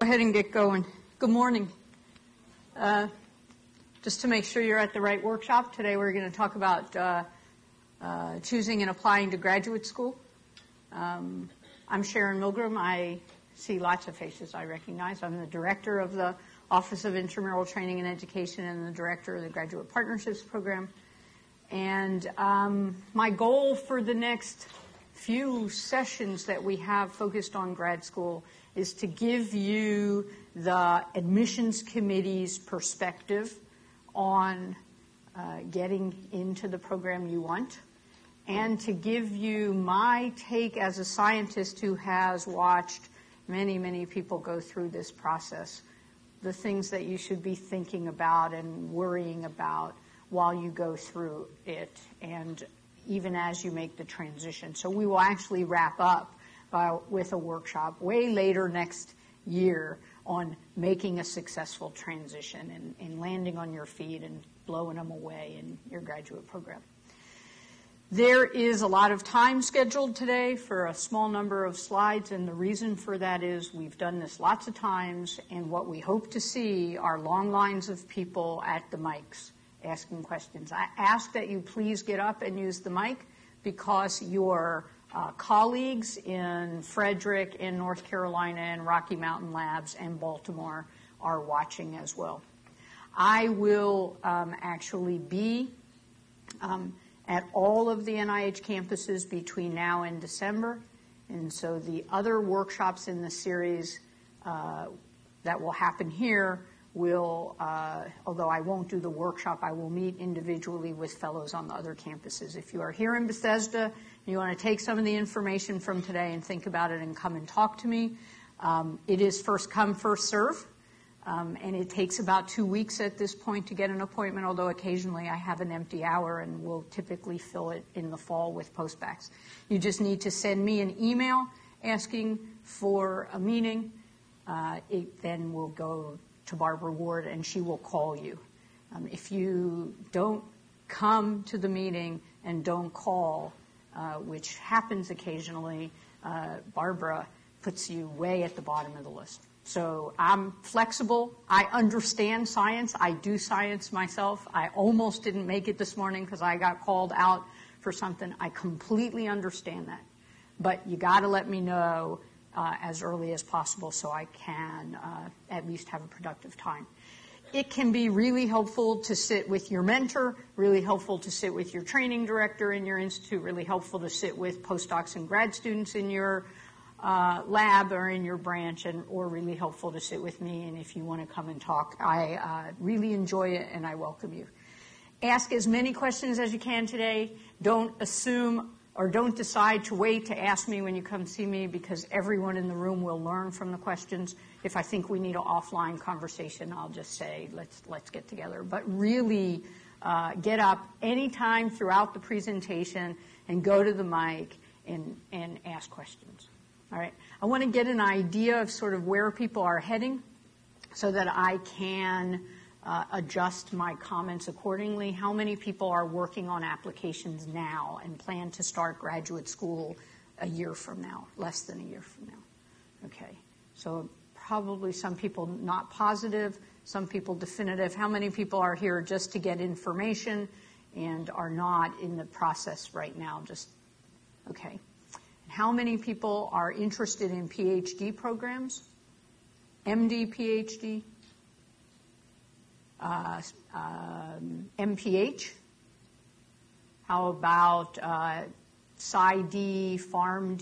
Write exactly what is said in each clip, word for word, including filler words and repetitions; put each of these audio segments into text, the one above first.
ahead and get going. Good morning. Uh, just to make sure you're at the right workshop, today we're going to talk about uh, uh, choosing and applying to graduate school. Um, I'm Sharon Milgram. I see lots of faces I recognize. I'm the director of the Office of Intramural Training and Education and the director of the Graduate Partnerships Program. And um, my goal for the next few sessions that we have focused on grad school is to give you the admissions committee's perspective on uh, getting into the program you want, and to give you my take as a scientist who has watched many, many people go through this process, the things that you should be thinking about and worrying about while you go through it, and even as you make the transition. So we will actually wrap up by, with a workshop way later next year on making a successful transition and, and landing on your feet and blowing them away in your graduate program. There is a lot of time scheduled today for a small number of slides, and the reason for that is we've done this lots of times, and what we hope to see are long lines of people at the mics asking questions. I ask that you please get up and use the mic because your uh, colleagues in Frederick, in North Carolina, and Rocky Mountain Labs, and Baltimore are watching as well. I will um, actually be um, at all of the N I H campuses between now and December, and so the other workshops in the series uh, that will happen here will, uh, although I won't do the workshop, I will meet individually with fellows on the other campuses. If you are here in Bethesda and you want to take some of the information from today and think about it and come and talk to me, um, it is first come, first serve, um, and it takes about two weeks at this point to get an appointment, although occasionally I have an empty hour and will typically fill it in the fall with postbacks. You just need to send me an email asking for a meeting. Uh, it then will go to Barbara Ward, and she will call you. Um, if you don't come to the meeting and don't call, uh, which happens occasionally, uh, Barbara puts you way at the bottom of the list. So I'm flexible. I understand science. I do science myself. I almost didn't make it this morning because I got called out for something. I completely understand that. But you got to let me know Uh, as early as possible so I can uh, at least have a productive time. It can be really helpful to sit with your mentor, really helpful to sit with your training director in your institute, really helpful to sit with postdocs and grad students in your uh, lab or in your branch, and or really helpful to sit with me. And if you want to come and talk, I uh, really enjoy it and I welcome you. Ask as many questions as you can today. Don't assume or don't decide to wait to ask me when you come see me, because everyone in the room will learn from the questions. If I think we need an offline conversation, I'll just say, let's let's get together. But really uh, get up anytime throughout the presentation and go to the mic and, and ask questions. All right. I want to get an idea of sort of where people are heading so that I can Uh, adjust my comments accordingly. How many people are working on applications now and plan to start graduate school a year from now, less than a year from now? Okay, so probably some people not positive, some people definitive. How many people are here just to get information and are not in the process right now? Just, okay. And how many people are interested in PhD programs? M D, PhD? Uh, um, M P H? How about uh, PsyD, PharmD,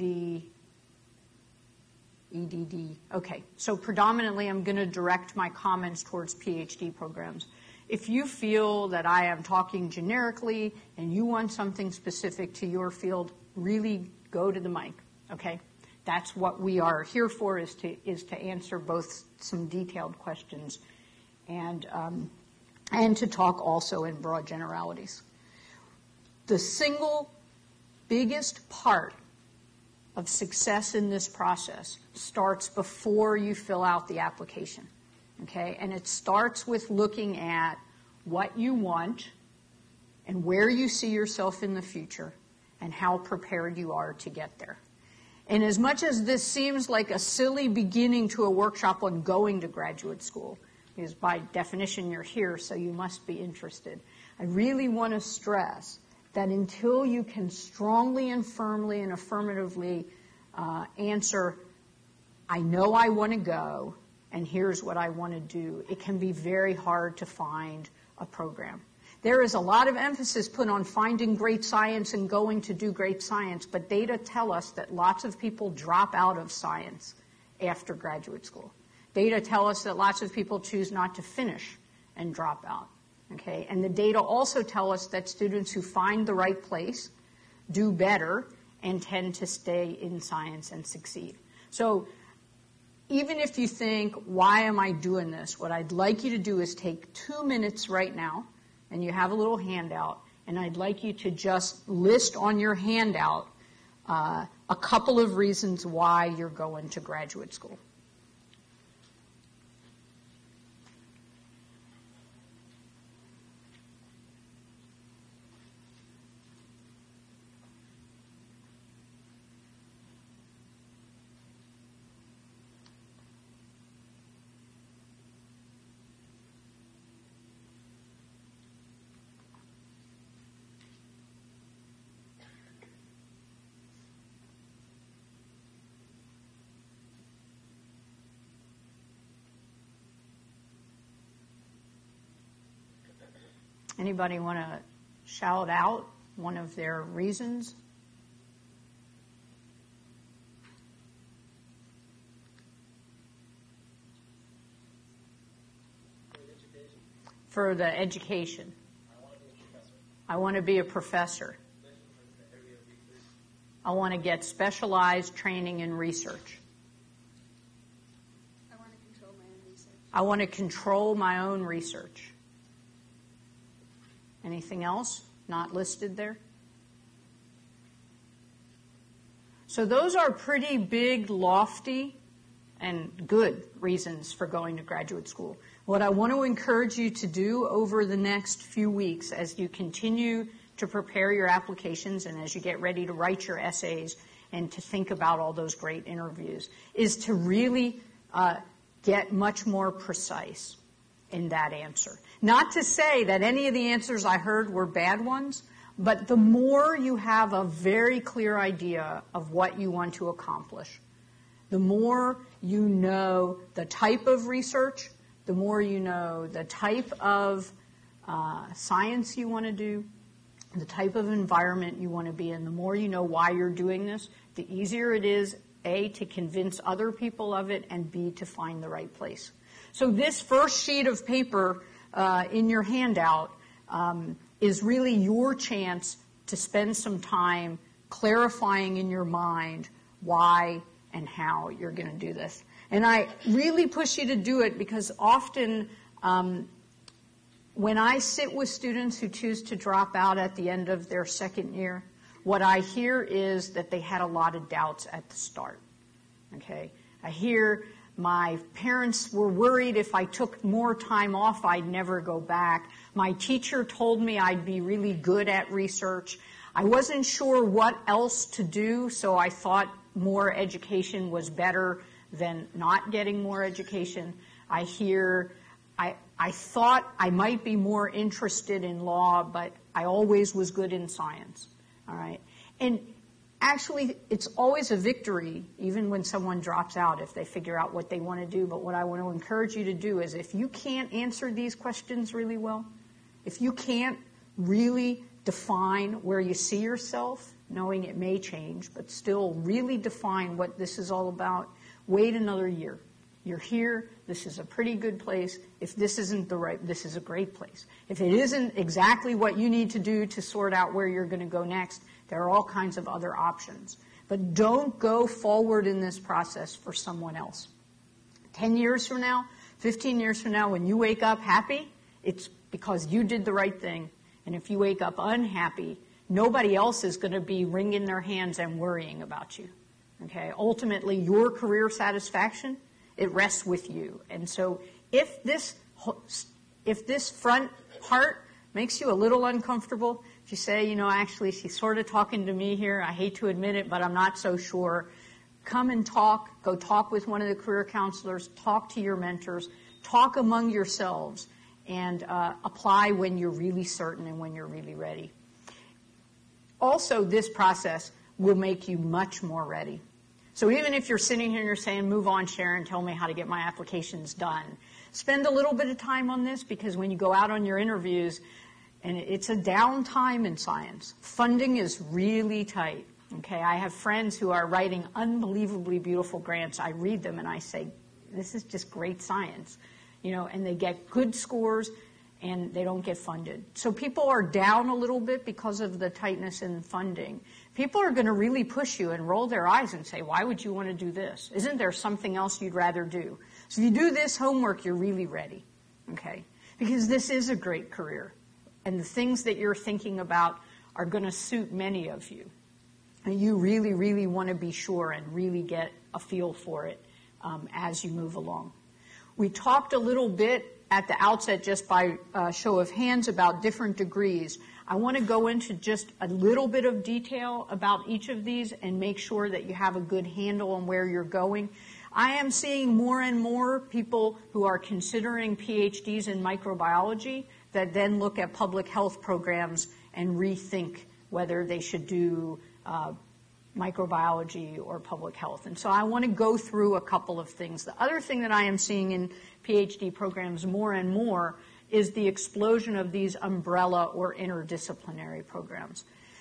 E D D? Okay, so predominantly I'm going to direct my comments towards PhD programs. If you feel that I am talking generically and you want something specific to your field, really go to the mic, okay? That's what we are here for, is to, is to answer both some detailed questions and um, and to talk also in broad generalities. The single biggest part of success in this process starts before you fill out the application, okay? And it starts with looking at what you want and where you see yourself in the future and how prepared you are to get there. And as much as this seems like a silly beginning to a workshop on going to graduate school, because by definition you're here, so you must be interested, I really want to stress that until you can strongly and firmly and affirmatively uh, answer, I know I want to go, and here's what I want to do, it can be very hard to find a program. There is a lot of emphasis put on finding great science and going to do great science, but data tell us that lots of people drop out of science after graduate school. Data tell us that lots of people choose not to finish and drop out. Okay? And the data also tell us that students who find the right place do better and tend to stay in science and succeed. So even if you think, why am I doing this? What I'd like you to do is take two minutes right now, and you have a little handout, and I'd like you to just list on your handout uh, a couple of reasons why you're going to graduate school. Anybody want to shout out one of their reasons? For the education. I want to be a professor. I want to get specialized training in research. I want to control my own research. I want to control my own research. Anything else not listed there? So those are pretty big, lofty, and good reasons for going to graduate school. What I want to encourage you to do over the next few weeks as you continue to prepare your applications and as you get ready to write your essays and to think about all those great interviews is to really uh, get much more precise in that answer. Not to say that any of the answers I heard were bad ones, but the more you have a very clear idea of what you want to accomplish, the more you know the type of research, the more you know the type of uh, science you want to do, the type of environment you want to be in, the more you know why you're doing this, the easier it is, A, to convince other people of it, and B, to find the right place. So this first sheet of paper uh, in your handout um, is really your chance to spend some time clarifying in your mind why and how you're going to do this. And I really push you to do it because often um, when I sit with students who choose to drop out at the end of their second year, what I hear is that they had a lot of doubts at the start. Okay? I hear my parents were worried if I took more time off, I'd never go back. My teacher told me I'd be really good at research. I wasn't sure what else to do, so I thought more education was better than not getting more education. I hear, I, I thought I might be more interested in law, but I always was good in science. All right? And actually, it's always a victory, even when someone drops out, if they figure out what they want to do. But what I want to encourage you to do is if you can't answer these questions really well, if you can't really define where you see yourself, knowing it may change, but still really define what this is all about, wait another year. You're here. This is a pretty good place. If this isn't the right, this is a great place. If it isn't exactly what you need to do to sort out where you're going to go next, there are all kinds of other options. But don't go forward in this process for someone else. Ten years from now, fifteen years from now, when you wake up happy, it's because you did the right thing. And if you wake up unhappy, nobody else is going to be wringing their hands and worrying about you. Okay? Ultimately, your career satisfaction, it rests with you. And so if this, if this front part makes you a little uncomfortable, if you say, you know, actually she's sort of talking to me here, I hate to admit it, but I'm not so sure, come and talk, go talk with one of the career counselors, talk to your mentors, talk among yourselves, and uh, apply when you're really certain and when you're really ready. Also, this process will make you much more ready. So even if you're sitting here and you're saying, move on, Sharon, tell me how to get my applications done, spend a little bit of time on this, because when you go out on your interviews, and it's a downtime in science, funding is really tight. Okay, I have friends who are writing unbelievably beautiful grants. I read them and I say, this is just great science, you know, and they get good scores and they don't get funded. So people are down a little bit because of the tightness in funding. People are going to really push you and roll their eyes and say, why would you want to do this? Isn't there something else you'd rather do? So if you do this homework, you're really ready, okay? Because this is a great career. And the things that you're thinking about are going to suit many of you. And you really, really want to be sure and really get a feel for it um, as you move along. We talked a little bit at the outset, just by uh, show of hands, about different degrees. I want to go into just a little bit of detail about each of these and make sure that you have a good handle on where you're going. I am seeing more and more people who are considering P H Ds in microbiology that then look at public health programs and rethink whether they should do uh, microbiology or public health. And so I want to go through a couple of things. The other thing that I am seeing in P H D programs more and more is the explosion of these umbrella or interdisciplinary programs.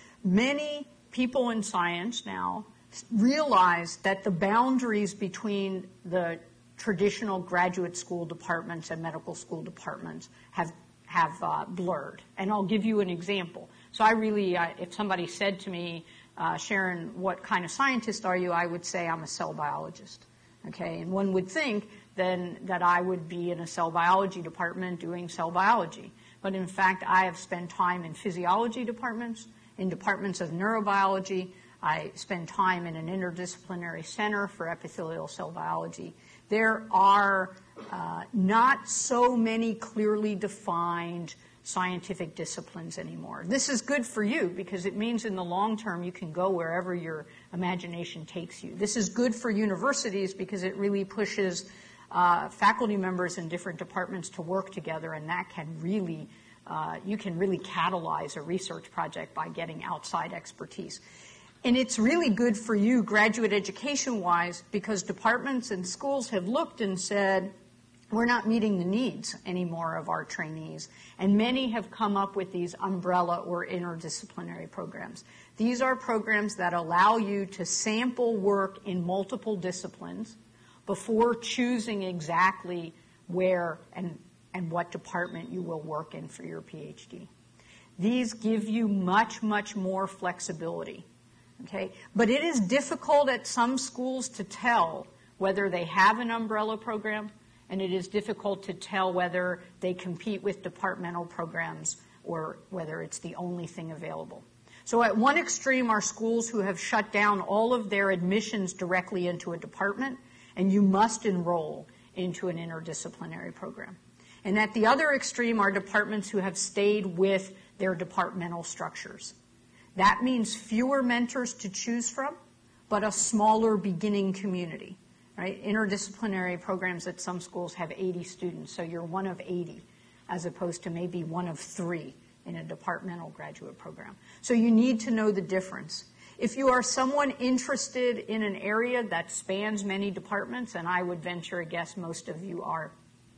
Many people in science now realize that the boundaries between the traditional graduate school departments and medical school departments have have uh, blurred. And I'll give you an example. So I really, uh, if somebody said to me, uh, Sharon, what kind of scientist are you? I would say I'm a cell biologist. Okay, and one would think then that I would be in a cell biology department doing cell biology. But in fact, I have spent time in physiology departments, in departments of neurobiology. I spend time in an interdisciplinary center for epithelial cell biology. There are uh, not so many clearly defined scientific disciplines anymore. This is good for you because it means in the long term you can go wherever your imagination takes you. This is good for universities because it really pushes uh, faculty members in different departments to work together, and that can really, uh, you can really catalyze a research project by getting outside expertise. And it's really good for you graduate education-wise because departments and schools have looked and said, we're not meeting the needs anymore of our trainees. And many have come up with these umbrella or interdisciplinary programs. These are programs that allow you to sample work in multiple disciplines before choosing exactly where and, and what department you will work in for your P H D. These give you much, much more flexibility. Okay? But it is difficult at some schools to tell whether they have an umbrella program, and it is difficult to tell whether they compete with departmental programs or whether it's the only thing available. So at one extreme are schools who have shut down all of their admissions directly into a department, and you must enroll into an interdisciplinary program. And at the other extreme are departments who have stayed with their departmental structures. That means fewer mentors to choose from, but a smaller beginning community. Right? Interdisciplinary programs at some schools have eighty students, so you're one of eighty, as opposed to maybe one of three in a departmental graduate program. So you need to know the difference. If you are someone interested in an area that spans many departments, and I would venture a guess most of you are,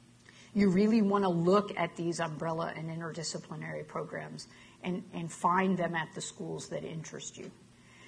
you really want to look at these umbrella and interdisciplinary programs and, and find them at the schools that interest you.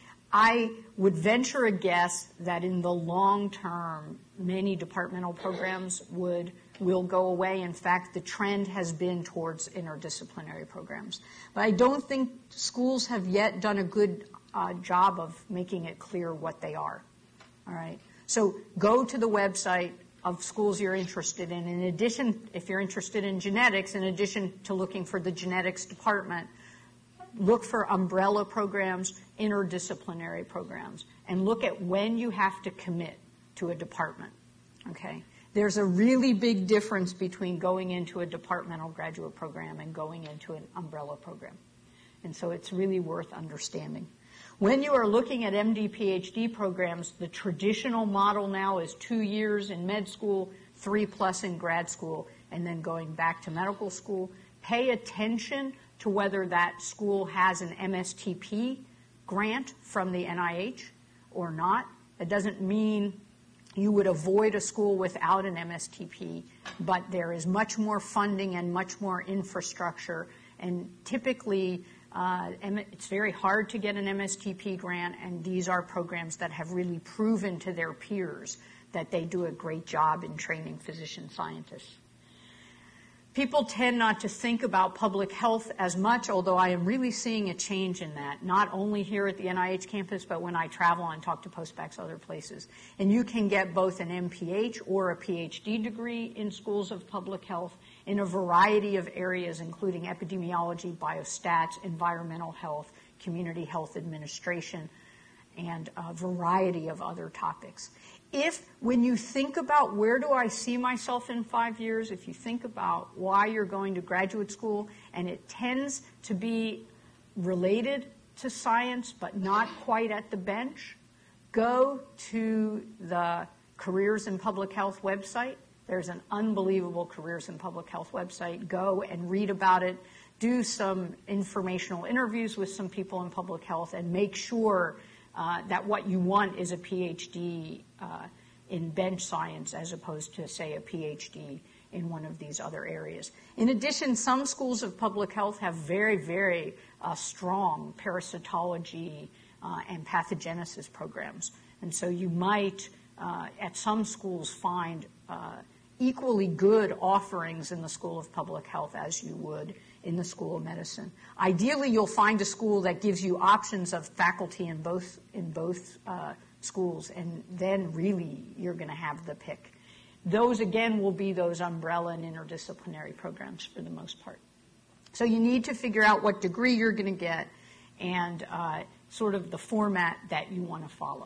I would venture a guess that in the long term, many departmental programs would will go away. In fact, the trend has been towards interdisciplinary programs. But I don't think schools have yet done a good uh, job of making it clear what they are. All right. So go to the website of schools you're interested in. In addition, if you're interested in genetics, in addition to looking for the genetics department, look for umbrella programs, interdisciplinary programs, and look at when you have to commit to a department, okay? There's a really big difference between going into a departmental graduate program and going into an umbrella program. And so it's really worth understanding. When you are looking at M D, P H D programs, the traditional model now is two years in med school, three plus in grad school, and then going back to medical school. Pay attention to whether that school has an M S T P grant from the N I H or not. It doesn't mean you would avoid a school without an M S T P, but there is much more funding and much more infrastructure, and typically uh, it's very hard to get an M S T P grant, and these are programs that have really proven to their peers that they do a great job in training physician scientists. People tend not to think about public health as much, although I am really seeing a change in that, not only here at the N I H campus, but when I travel and talk to postbacks other places. And you can get both an M P H or a P H D degree in schools of public health in a variety of areas, including epidemiology, biostats, environmental health, community health administration, and a variety of other topics. If, when you think about where do I see myself in five years, if you think about why you're going to graduate school, and it tends to be related to science but not quite at the bench, go to the Careers in Public Health website. There's an unbelievable Careers in Public Health website. Go and read about it. Do some informational interviews with some people in public health, and make sure Uh, that what you want is a P H D uh, in bench science as opposed to, say, a P H D in one of these other areas. In addition, some schools of public health have very, very uh, strong parasitology uh, and pathogenesis programs. And so you might, uh, at some schools, find uh, equally good offerings in the School of Public Health as you would in the School of Medicine. Ideally, you'll find a school that gives you options of faculty in both in both uh, schools, and then really you're going to have the pick. Those, again, will be those umbrella and interdisciplinary programs for the most part. So you need to figure out what degree you're going to get and uh, sort of the format that you want to follow.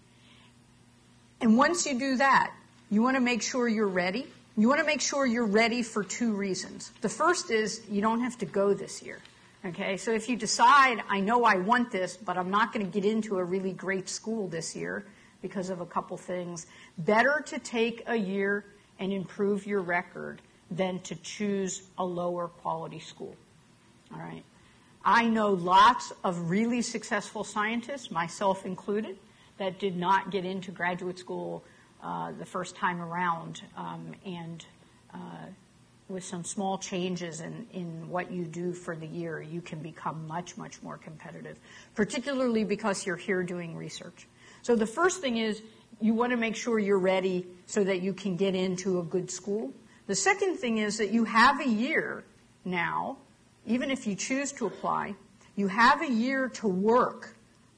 And once you do that, you want to make sure you're ready. You want to make sure you're ready for two reasons. The first is you don't have to go this year. Okay, so if you decide, I know I want this, but I'm not going to get into a really great school this year because of a couple things, better to take a year and improve your record than to choose a lower quality school. All right. I know lots of really successful scientists, myself included, that did not get into graduate school Uh, the first time around, um, and uh, with some small changes in, in what you do for the year, you can become much, much more competitive, particularly because you're here doing research. So the first thing is you want to make sure you're ready so that you can get into a good school. The second thing is that you have a year now, even if you choose to apply, you have a year to work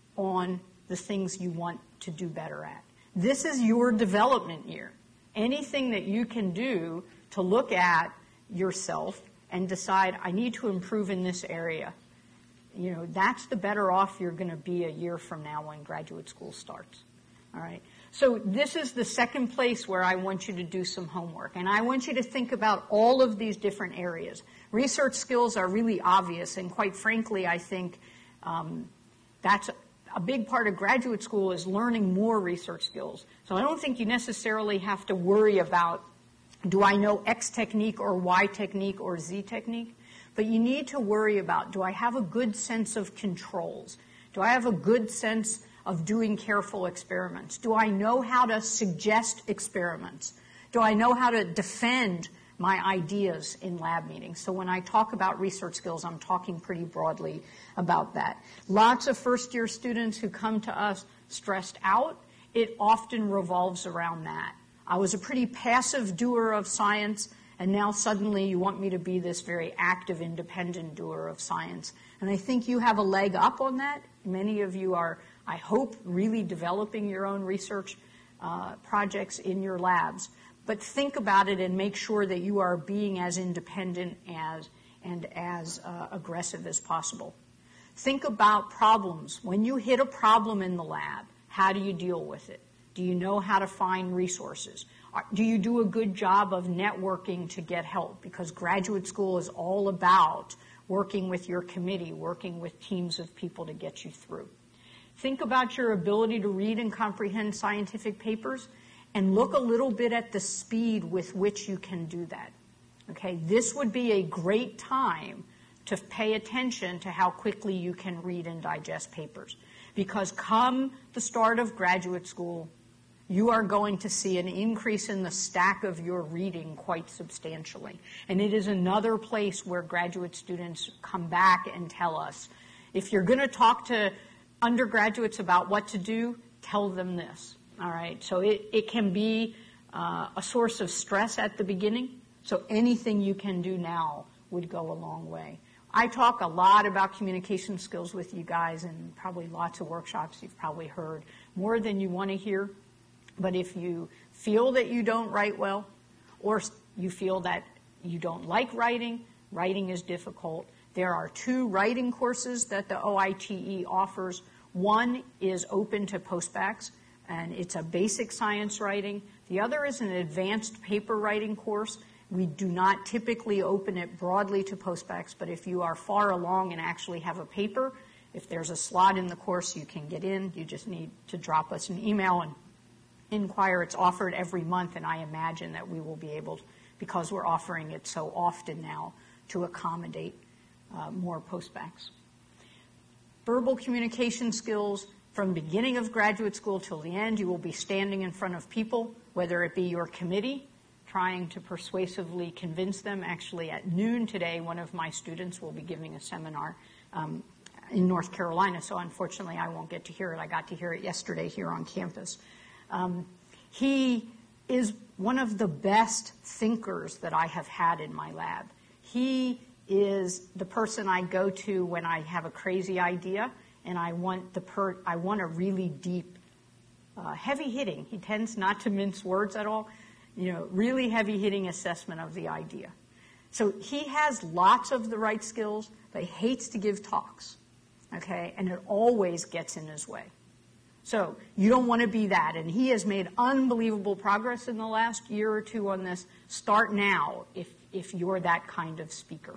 on the things you want to do better at. This is your development year. Anything that you can do to look at yourself and decide, I need to improve in this area, you know, that's the better off you're going to be a year from now when graduate school starts. All right. So this is the second place where I want you to do some homework. And I want you to think about all of these different areas. Research skills are really obvious. And quite frankly, I think um, that's a big part of graduate school is learning more research skills. So I don't think you necessarily have to worry about, do I know X technique or Y technique or Z technique? But you need to worry about, do I have a good sense of controls? Do I have a good sense of doing careful experiments? Do I know how to suggest experiments? Do I know how to defend my ideas in lab meetings? So when I talk about research skills, I'm talking pretty broadly about that. Lots of first-year students who come to us stressed out, it often revolves around that. I was a pretty passive doer of science, and now suddenly you want me to be this very active, independent doer of science. And I think you have a leg up on that. Many of you are, I hope, really developing your own research uh, projects in your labs. But think about it and make sure that you are being as independent as and as uh, aggressive as possible. Think about problems. When you hit a problem in the lab, how do you deal with it? Do you know how to find resources? Do you do a good job of networking to get help? Because graduate school is all about working with your committee, working with teams of people to get you through. think about your ability to read and comprehend scientific papers, and look a little bit at the speed with which you can do that. Okay, this would be a great time to pay attention to how quickly you can read and digest papers. Because come the start of graduate school, you are going to see an increase in the stack of your reading quite substantially. And it is another place where graduate students come back and tell us, if you're going to talk to undergraduates about what to do, tell them this. All right, so it, it can be uh, a source of stress at the beginning, so anything you can do now would go a long way. I talk a lot about communication skills with you guys, and probably lots of workshops you've probably heard, more than you want to hear. But if you feel that you don't write well, or you feel that you don't like writing, writing is difficult, there are two writing courses that the O I T E offers. One is open to postbacks, and it's a basic science writing. The other is an advanced paper writing course. We do not typically open it broadly to postbacks, but if you are far along and actually have a paper, if there's a slot in the course, you can get in. You just need to drop us an email and inquire. It's offered every month, and I imagine that we will be able to, because we're offering it so often now, to accommodate uh, more postbacks. Verbal communication skills. From the beginning of graduate school till the end, you will be standing in front of people, whether it be your committee, trying to persuasively convince them. Actually, at noon today, one of my students will be giving a seminar um, in North Carolina, so unfortunately I won't get to hear it. I got to hear it yesterday here on campus. Um, he is one of the best thinkers that I have had in my lab. He is the person I go to when I have a crazy idea, and I want the per I want a really deep, uh, heavy-hitting. He tends not to mince words at all. You know, really heavy-hitting assessment of the idea. So he has lots of the right skills, but he hates to give talks, okay? And it always gets in his way. So you don't want to be that. And he has made unbelievable progress in the last year or two on this. Start now if, if you're that kind of speaker.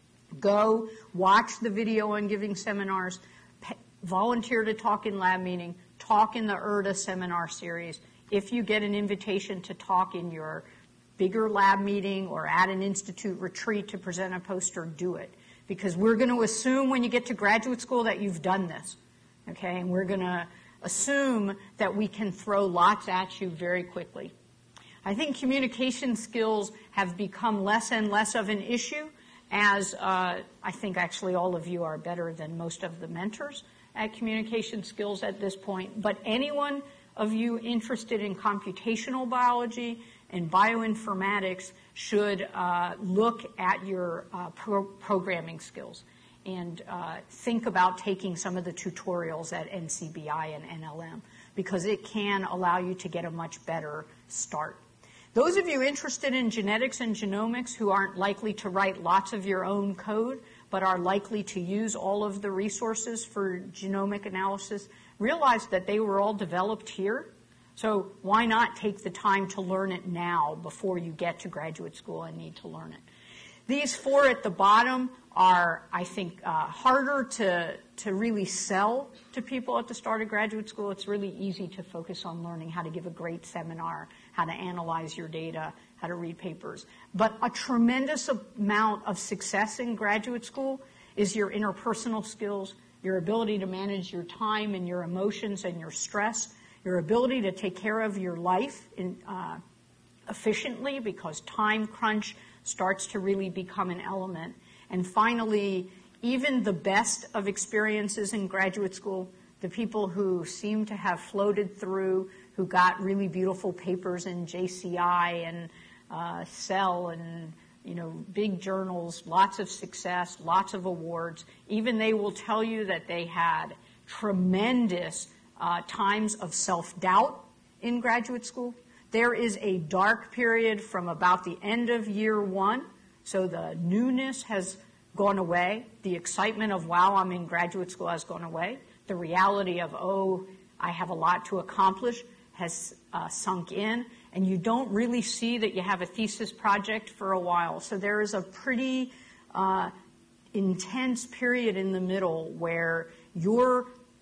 Go watch the video on giving seminars, pay, volunteer to talk in lab meeting, talk in the I R D A seminar series. If you get an invitation to talk in your bigger lab meeting or at an institute retreat to present a poster, do it. Because we're going to assume when you get to graduate school that you've done this, okay? And we're going to assume that we can throw lots at you very quickly. I think communication skills have become less and less of an issue, as uh, I think actually all of you are better than most of the mentors at communication skills at this point. But anyone of you interested in computational biology and bioinformatics should uh, look at your uh, pro programming skills and uh, think about taking some of the tutorials at N C B I and N L M, because it can allow you to get a much better start. Those of you interested in genetics and genomics who aren't likely to write lots of your own code, but are likely to use all of the resources for genomic analysis, realize that they were all developed here. So why not take the time to learn it now before you get to graduate school and need to learn it? These four at the bottom are, I think, uh, harder to, to really sell to people at the start of graduate school. It's really easy to focus on learning how to give a great seminar, how to analyze your data, how to read papers. But a tremendous amount of success in graduate school is your interpersonal skills, your ability to manage your time and your emotions and your stress, your ability to take care of your life in, uh, efficiently, because time crunch starts to really become an element. And finally, even the best of experiences in graduate school, the people who seem to have floated through, who got really beautiful papers in J C I and uh, Cell and you know, big journals, lots of success, lots of awards, even they will tell you that they had tremendous uh, times of self-doubt in graduate school. There is a dark period from about the end of year one, so the newness has gone away. The excitement of, wow, I'm in graduate school has gone away. The reality of, oh, I have a lot to accomplish has uh, sunk in, and you don't really see that you have a thesis project for a while. So there is a pretty uh, intense period in the middle where your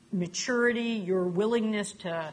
maturity, your willingness to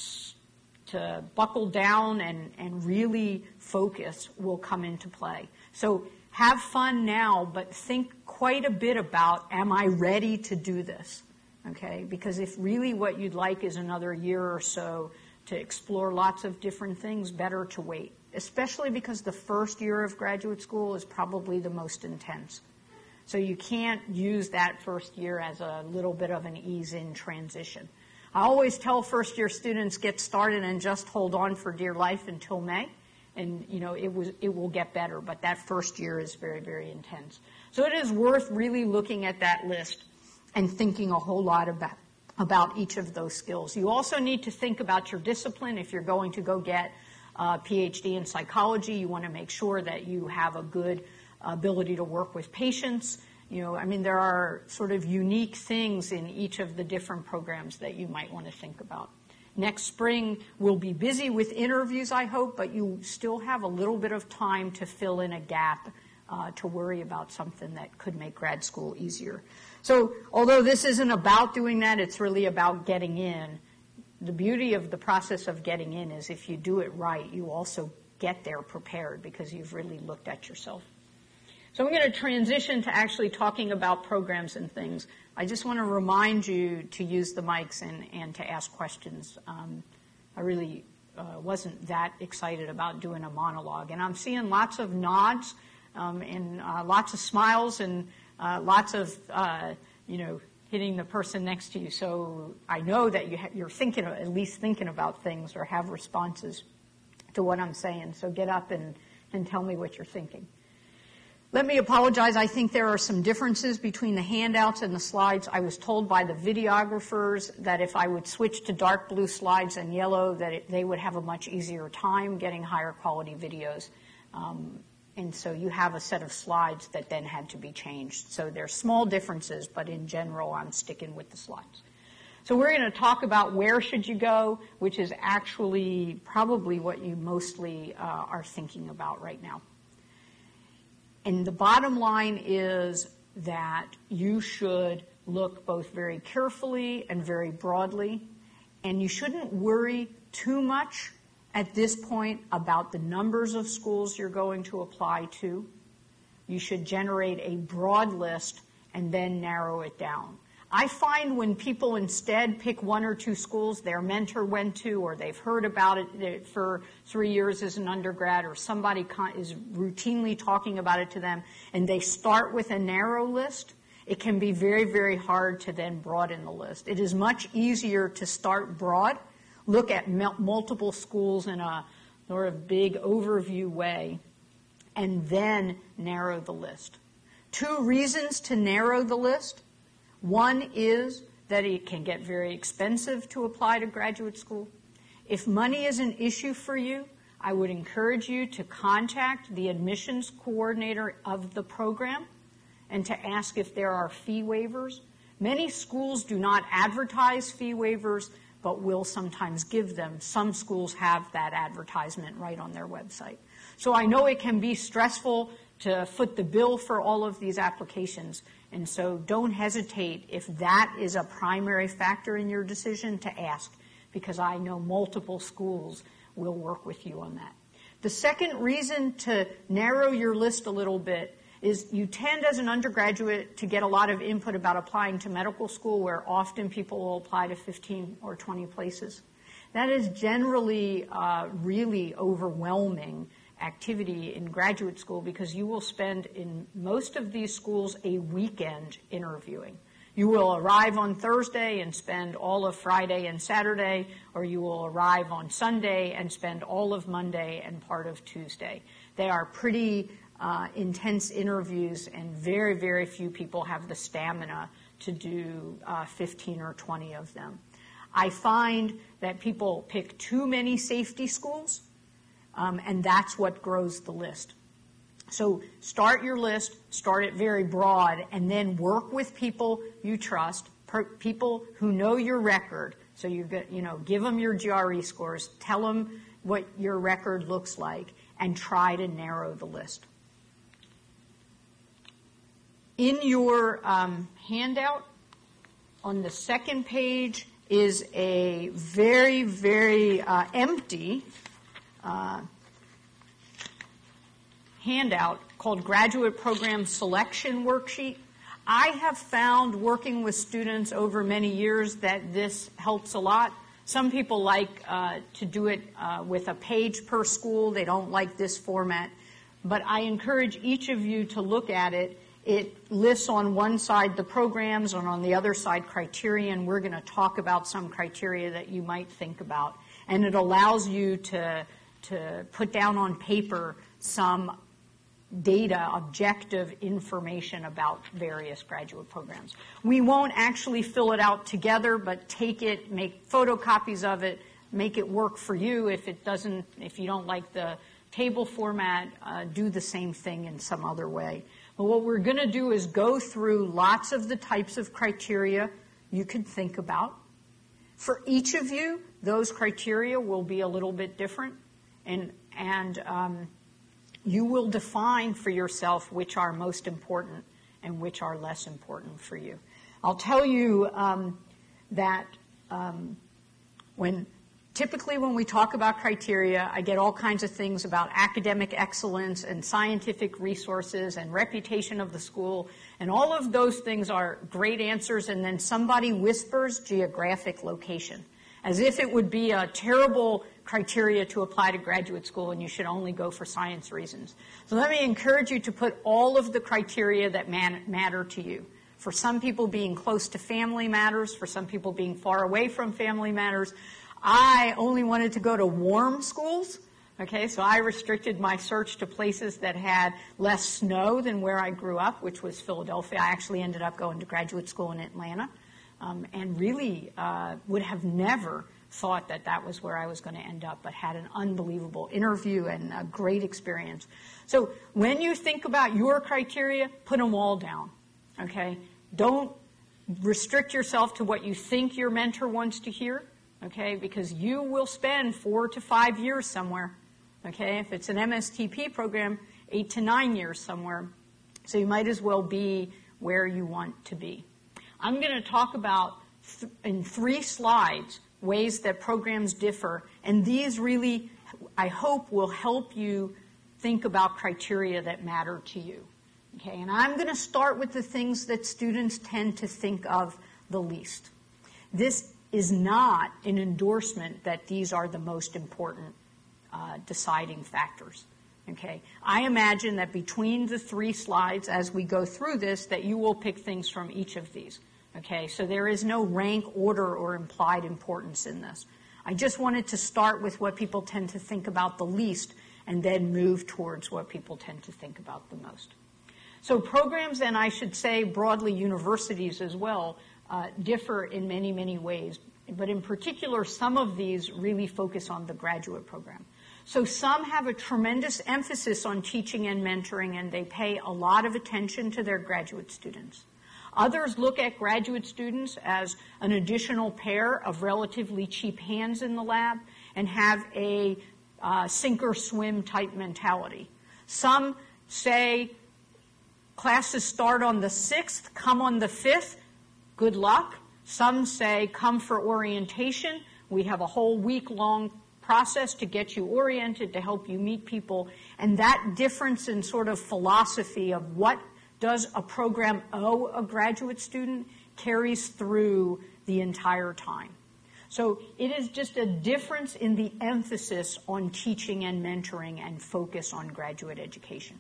to buckle down and, and really focus will come into play. So have fun now, but think quite a bit about, am I ready to do this? Okay, because if really what you'd like is another year or so to explore lots of different things, better to wait, especially because the first year of graduate school is probably the most intense. So you can't use that first year as a little bit of an ease-in transition. I always tell first-year students, get started and just hold on for dear life until May, and you know it was it will get better. But that first year is very, very intense. So it is worth really looking at that list and thinking a whole lot about about each of those skills. You also need to think about your discipline. If you're going to go get a P H D in psychology, you want to make sure that you have a good ability to work with patients. You know, I mean, there are sort of unique things in each of the different programs that you might want to think about. Next spring, we'll be busy with interviews, I hope, but you still have a little bit of time to fill in a gap uh, to worry about something that could make grad school easier. So although this isn't about doing that, it's really about getting in. The beauty of the process of getting in is if you do it right, you also get there prepared because you've really looked at yourself. So I'm going to transition to actually talking about programs and things. I just want to remind you to use the mics and, and to ask questions. Um, I really uh, wasn't that excited about doing a monologue. And I'm seeing lots of nods um, and uh, lots of smiles and uh, lots of, uh, you know, hitting the person next to you. So I know that you ha- you're thinking, at least thinking about things or have responses to what I'm saying. So get up and, and tell me what you're thinking. Let me apologize. I think there are some differences between the handouts and the slides. I was told by the videographers that if I would switch to dark blue slides and yellow, that it, they would have a much easier time getting higher quality videos. Um, and so you have a set of slides that then had to be changed. So there's small differences, but in general, I'm sticking with the slides. So we're going to talk about where should you go, which is actually probably what you mostly uh, are thinking about right now. And the bottom line is that you should look both very carefully and very broadly, and you shouldn't worry too much at this point about the numbers of schools you're going to apply to. You should generate a broad list and then narrow it down. I find when people instead pick one or two schools their mentor went to, or they've heard about it for three years as an undergrad, or somebody is routinely talking about it to them, and they start with a narrow list, it can be very, very hard to then broaden the list. It is much easier to start broad, look at multiple schools in a sort of big overview way, and then narrow the list. Two reasons to narrow the list. One is that it can get very expensive to apply to graduate school. If money is an issue for you, I would encourage you to contact the admissions coordinator of the program and to ask if there are fee waivers. Many schools do not advertise fee waivers, but will sometimes give them. Some schools have that advertisement right on their website. So I know it can be stressful to foot the bill for all of these applications. And so don't hesitate if that is a primary factor in your decision to ask, because I know multiple schools will work with you on that. The second reason to narrow your list a little bit is you tend as an undergraduate to get a lot of input about applying to medical school, where often people will apply to fifteen or twenty places. That is generally uh, really overwhelming activity in graduate school, because you will spend in most of these schools a weekend interviewing. You will arrive on Thursday and spend all of Friday and Saturday, or you will arrive on Sunday and spend all of Monday and part of Tuesday. They are pretty uh, intense interviews, and very, very few people have the stamina to do uh, fifteen or twenty of them. I find that people pick too many safety schools, Um, and that's what grows the list. So start your list, start it very broad, and then work with people you trust, per, people who know your record. So you get, you know, give them your G R E scores, tell them what your record looks like, and try to narrow the list. In your um, handout, on the second page is a very, very uh, empty uh, handout called Graduate Program Selection Worksheet. I have found working with students over many years that this helps a lot. Some people like uh, to do it uh, with a page per school. They don't like this format. But I encourage each of you to look at it. It lists on one side the programs and on the other side criteria, and we're going to talk about some criteria that you might think about. And it allows you to, to put down on paper some data, objective information about various graduate programs. We won't actually fill it out together, but take it, make photocopies of it, make it work for you. If it doesn't, if you don't like the table format, uh, do the same thing in some other way. But what we're going to do is go through lots of the types of criteria you could think about. For each of you, those criteria will be a little bit different, and, and um, you will define for yourself which are most important and which are less important for you. I'll tell you um, that um, when typically when we talk about criteria, I get all kinds of things about academic excellence and scientific resources and reputation of the school, and all of those things are great answers, and then somebody whispers geographic location, as if it would be a terrible criteria to apply to graduate school and you should only go for science reasons. So let me encourage you to put all of the criteria that man- matter to you. For some people, being close to family matters. For some people, being far away from family matters. I only wanted to go to warm schools, okay, so I restricted my search to places that had less snow than where I grew up, which was Philadelphia. I actually ended up going to graduate school in Atlanta, um, and really uh, would have never thought that that was where I was going to end up, but had an unbelievable interview and a great experience. So when you think about your criteria, put them all down, okay? Don't restrict yourself to what you think your mentor wants to hear. Okay, because you will spend four to five years somewhere. Okay, if it's an M S T P program, eight to nine years somewhere. So you might as well be where you want to be. I'm going to talk about th- in three slides ways that programs differ, and these really, I hope, will help you think about criteria that matter to you. Okay, and I'm going to start with the things that students tend to think of the least. This is not an endorsement that these are the most important uh, deciding factors. Okay, I imagine that between the three slides as we go through this, that you will pick things from each of these. Okay, so there is no rank order or implied importance in this. I just wanted to start with what people tend to think about the least and then move towards what people tend to think about the most. So programs, and I should say broadly universities as well, Uh, differ in many, many ways. But in particular, some of these really focus on the graduate program. So some have a tremendous emphasis on teaching and mentoring, and they pay a lot of attention to their graduate students. Others look at graduate students as an additional pair of relatively cheap hands in the lab and have a uh, sink or swim type mentality. Some say classes start on the sixth, come on the fifth, good luck. Some say come for orientation. We have a whole week-long process to get you oriented, to help you meet people. And that difference in sort of philosophy of what does a program owe a graduate student carries through the entire time. So it is just a difference in the emphasis on teaching and mentoring and focus on graduate education.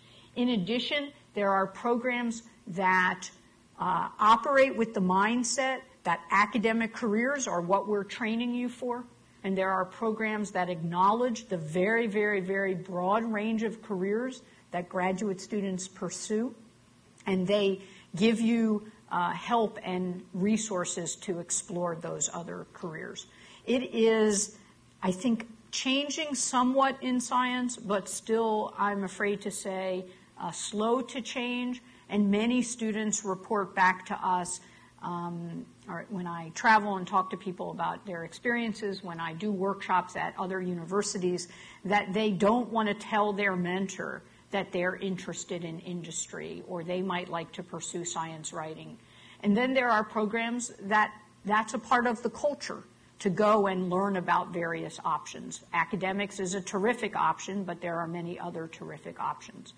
In addition, there are programs that uh, operate with the mindset that academic careers are what we're training you for. And there are programs that acknowledge the very, very, very broad range of careers that graduate students pursue. And they give you uh, help and resources to explore those other careers. It is, I think, changing somewhat in science, but still, I'm afraid to say, uh, slow to change. And many students report back to us, um, or when I travel and talk to people about their experiences, when I do workshops at other universities, that they don't want to tell their mentor that they're interested in industry or they might like to pursue science writing. And then there are programs that that's a part of the culture, to go and learn about various options. Academics is a terrific option, but there are many other terrific options.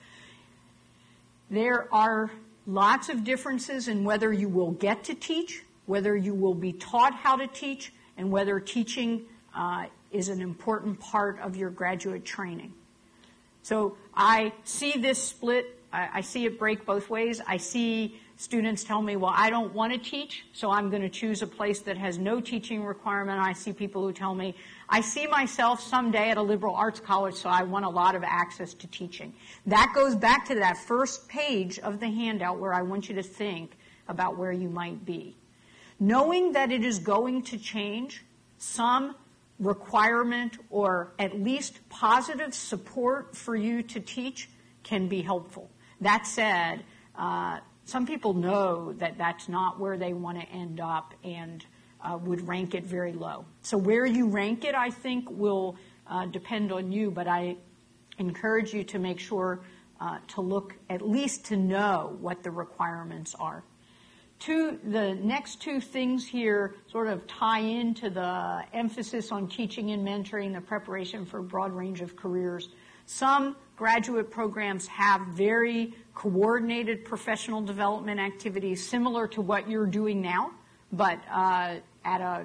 There are lots of differences in whether you will get to teach, whether you will be taught how to teach, and whether teaching uh, is an important part of your graduate training. So I see this split. I, I see it break both ways. I see students tell me, well, I don't want to teach, so I'm going to choose a place that has no teaching requirement. I see people who tell me, I see myself someday at a liberal arts college, so I want a lot of access to teaching. That goes back to that first page of the handout where I want you to think about where you might be. Knowing that it is going to change, some requirement or at least positive support for you to teach can be helpful. That said, uh, some people know that that's not where they want to end up and uh, would rank it very low. So where you rank it, I think, will uh, depend on you, but I encourage you to make sure uh, to look, at least to know what the requirements are. Two, the next two things here sort of tie into the emphasis on teaching and mentoring, the preparation for a broad range of careers. Some graduate programs have very coordinated professional development activities similar to what you're doing now, but uh, at a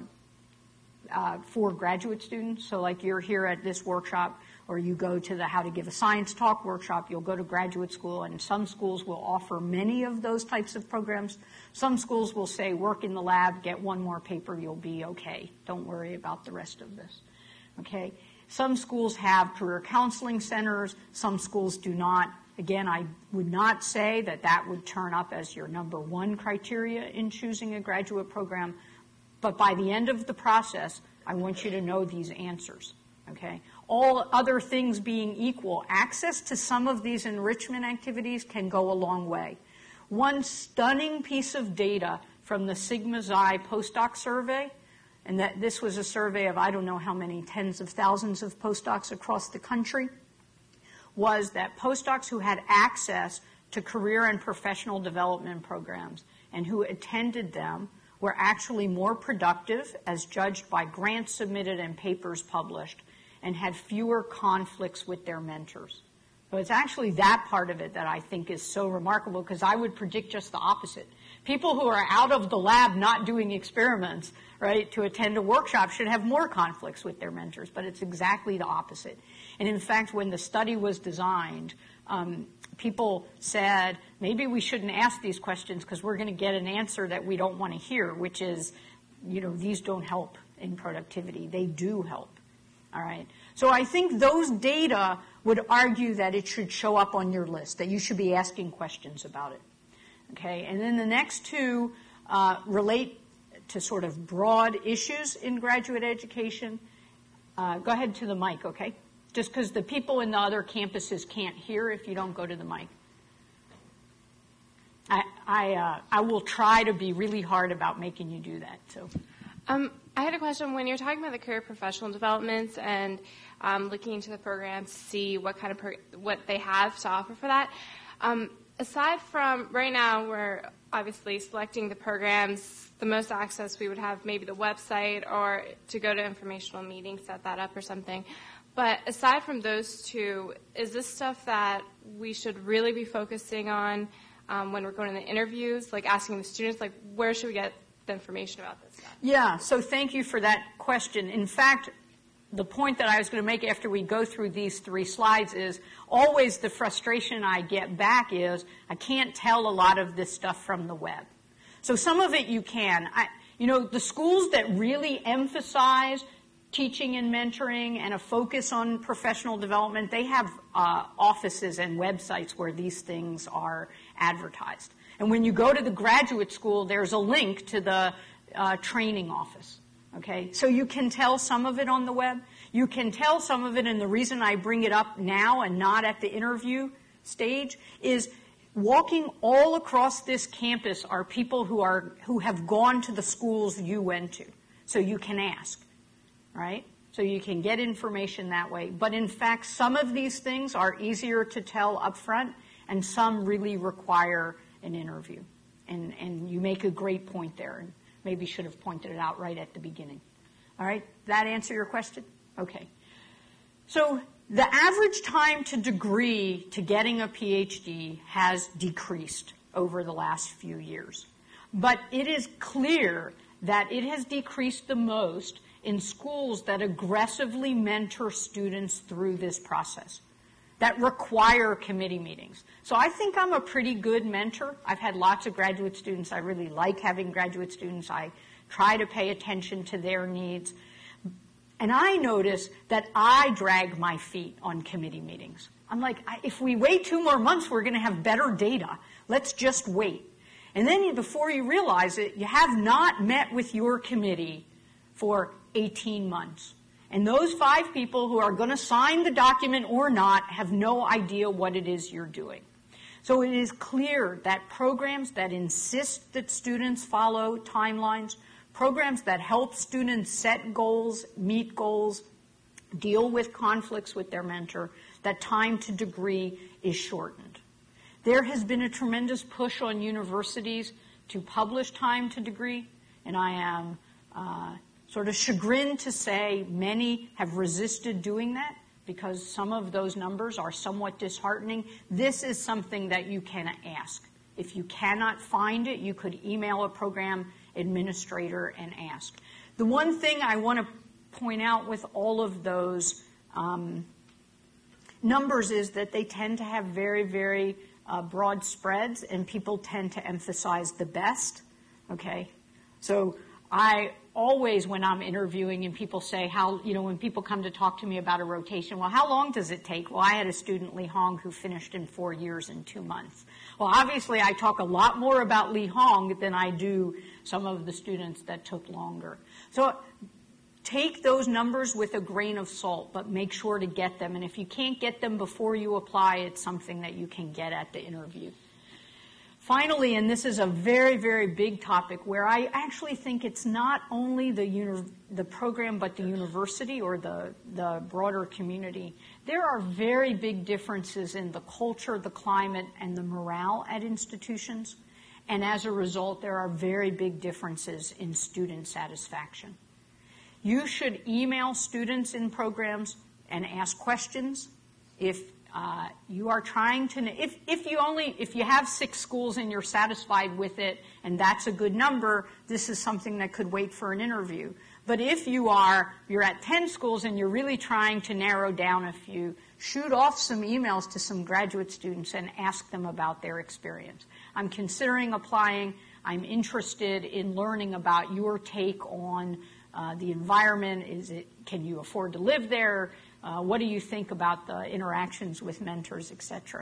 uh, for graduate students. So like you're here at this workshop, or you go to the How to Give a Science Talk workshop, you'll go to graduate school, and some schools will offer many of those types of programs. Some schools will say, work in the lab, get one more paper, you'll be okay. Don't worry about the rest of this. Okay? Some schools have career counseling centers. Some schools do not. Again, I would not say that that would turn up as your number one criteria in choosing a graduate program. But by the end of the process, I want you to know these answers. Okay? All other things being equal, access to some of these enrichment activities can go a long way. One stunning piece of data from the Sigma Xi postdoc survey, and that this was a survey of I don't know how many tens of thousands of postdocs across the country, was that postdocs who had access to career and professional development programs and who attended them were actually more productive as judged by grants submitted and papers published, and had fewer conflicts with their mentors. So it's actually that part of it that I think is so remarkable, because I would predict just the opposite. People who are out of the lab not doing experiments, right, to attend a workshop should have more conflicts with their mentors, but it's exactly the opposite. And in fact, when the study was designed, um, people said, maybe we shouldn't ask these questions because we're going to get an answer that we don't want to hear, which is, you know, these don't help in productivity. They do help. All right. So I think those data would argue that it should show up on your list, that you should be asking questions about it. Okay. And then the next two uh, relate to sort of broad issues in graduate education. Uh, go ahead to the mic, okay? Just because the people in the other campuses can't hear if you don't go to the mic. I I, uh, I will try to be really hard about making you do that. So. Um, I had a question. When you're talking about the career professional developments and um, looking into the programs to see what kind of pro- what they have to offer for that, um, aside from right now we're obviously selecting the programs, the most access we would have maybe the website or to go to informational meetings, set that up or something. But aside from those two, is this stuff that we should really be focusing on um, when we're going to the interviews, like asking the students, like where should we get the information about this stuff? Yeah, so thank you for that question. In fact, the point that I was going to make after we go through these three slides is always the frustration I get back is I can't tell a lot of this stuff from the web. So some of it you can. I, you know, the schools that really emphasize teaching and mentoring and a focus on professional development, they have uh, offices and websites where these things are advertised. And when you go to the graduate school, there's a link to the uh, training office. Okay, so you can tell some of it on the web. You can tell some of it, and the reason I bring it up now and not at the interview stage is walking all across this campus are people who are who have gone to the schools you went to. So you can ask, right? So you can get information that way. But in fact, some of these things are easier to tell up front, and some really require an interview. And, and you make a great point there, and maybe should have pointed it out right at the beginning. All right? That answer your question? Okay. So the average time to degree to getting a PhD has decreased over the last few years. But it is clear that it has decreased the most in schools that aggressively mentor students through this process, that require committee meetings. So I think I'm a pretty good mentor. I've had lots of graduate students. I really like having graduate students. I try to pay attention to their needs. And I notice that I drag my feet on committee meetings. I'm like, if we wait two more months, we're going to have better data. Let's just wait. And then before you realize it, you have not met with your committee for eighteen months. And those five people who are going to sign the document or not have no idea what it is you're doing. So it is clear that programs that insist that students follow timelines, programs that help students set goals, meet goals, deal with conflicts with their mentor, that time to degree is shortened. There has been a tremendous push on universities to publish time to degree, and I am uh, sort of chagrined to say many have resisted doing that because some of those numbers are somewhat disheartening. This is something that you can ask. If you cannot find it, you could email a program administrator and ask. The one thing I want to point out with all of those um, numbers is that they tend to have very, very uh, broad spreads, and people tend to emphasize the best. Okay? So I always, when I'm interviewing and people say how, you know, when people come to talk to me about a rotation, well, how long does it take? Well, I had a student, Lee Hong, who finished in four years and two months. Well, obviously, I talk a lot more about Lee Hong than I do some of the students that took longer. So take those numbers with a grain of salt, but make sure to get them. And if you can't get them before you apply, it's something that you can get at the interview. Finally, and this is a very, very big topic where I actually think it's not only the, uni- the program but the university or the, the broader community. There are very big differences in the culture, the climate, and the morale at institutions. And as a result, there are very big differences in student satisfaction. You should email students in programs and ask questions. If Uh, you are trying to, if, if you only, if you have six schools and you're satisfied with it and that's a good number, this is something that could wait for an interview. But if you are, you're at ten schools and you're really trying to narrow down a few, shoot off some emails to some graduate students and ask them about their experience. I'm considering applying. I'm interested in learning about your take on uh, the environment. Is it, can you afford to live there? Uh, what do you think about the interactions with mentors, et cetera?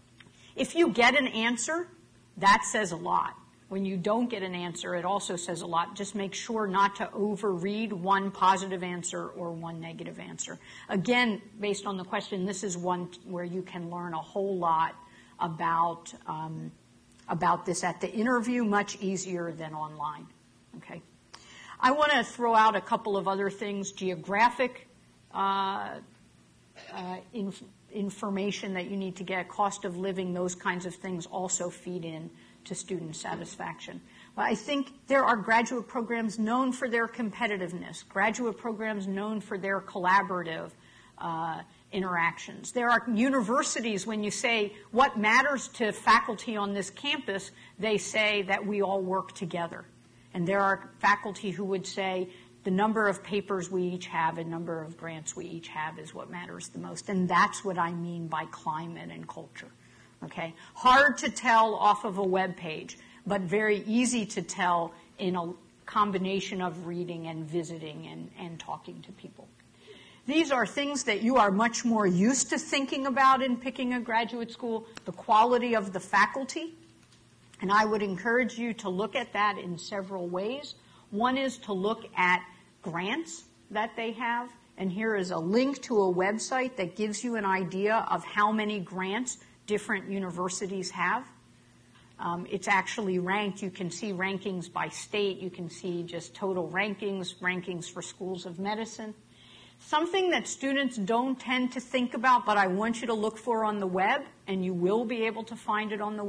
If you get an answer, that says a lot. When you don't get an answer, it also says a lot. Just make sure not to overread one positive answer or one negative answer. Again, based on the question, this is one where you can learn a whole lot about, um, about this at the interview, much easier than online. Okay. I want to throw out a couple of other things. Geographic Uh, uh, inf- information that you need to get, cost of living, those kinds of things also feed in to student satisfaction. But I think there are graduate programs known for their competitiveness, graduate programs known for their collaborative uh, interactions. There are universities, when you say what matters to faculty on this campus, they say that we all work together. And there are faculty who would say, the number of papers we each have and number of grants we each have is what matters the most. And that's what I mean by climate and culture. Okay? Hard to tell off of a web page, but very easy to tell in a combination of reading and visiting and, and talking to people. These are things that you are much more used to thinking about in picking a graduate school, the quality of the faculty. And I would encourage you to look at that in several ways. One is to look at grants that they have. And here is a link to a website that gives you an idea of how many grants different universities have. Um, it's actually ranked. You can see rankings by state. You can see just total rankings, rankings for schools of medicine. Something that students don't tend to think about, but I want you to look for on the web, and you will be able to find it on the web,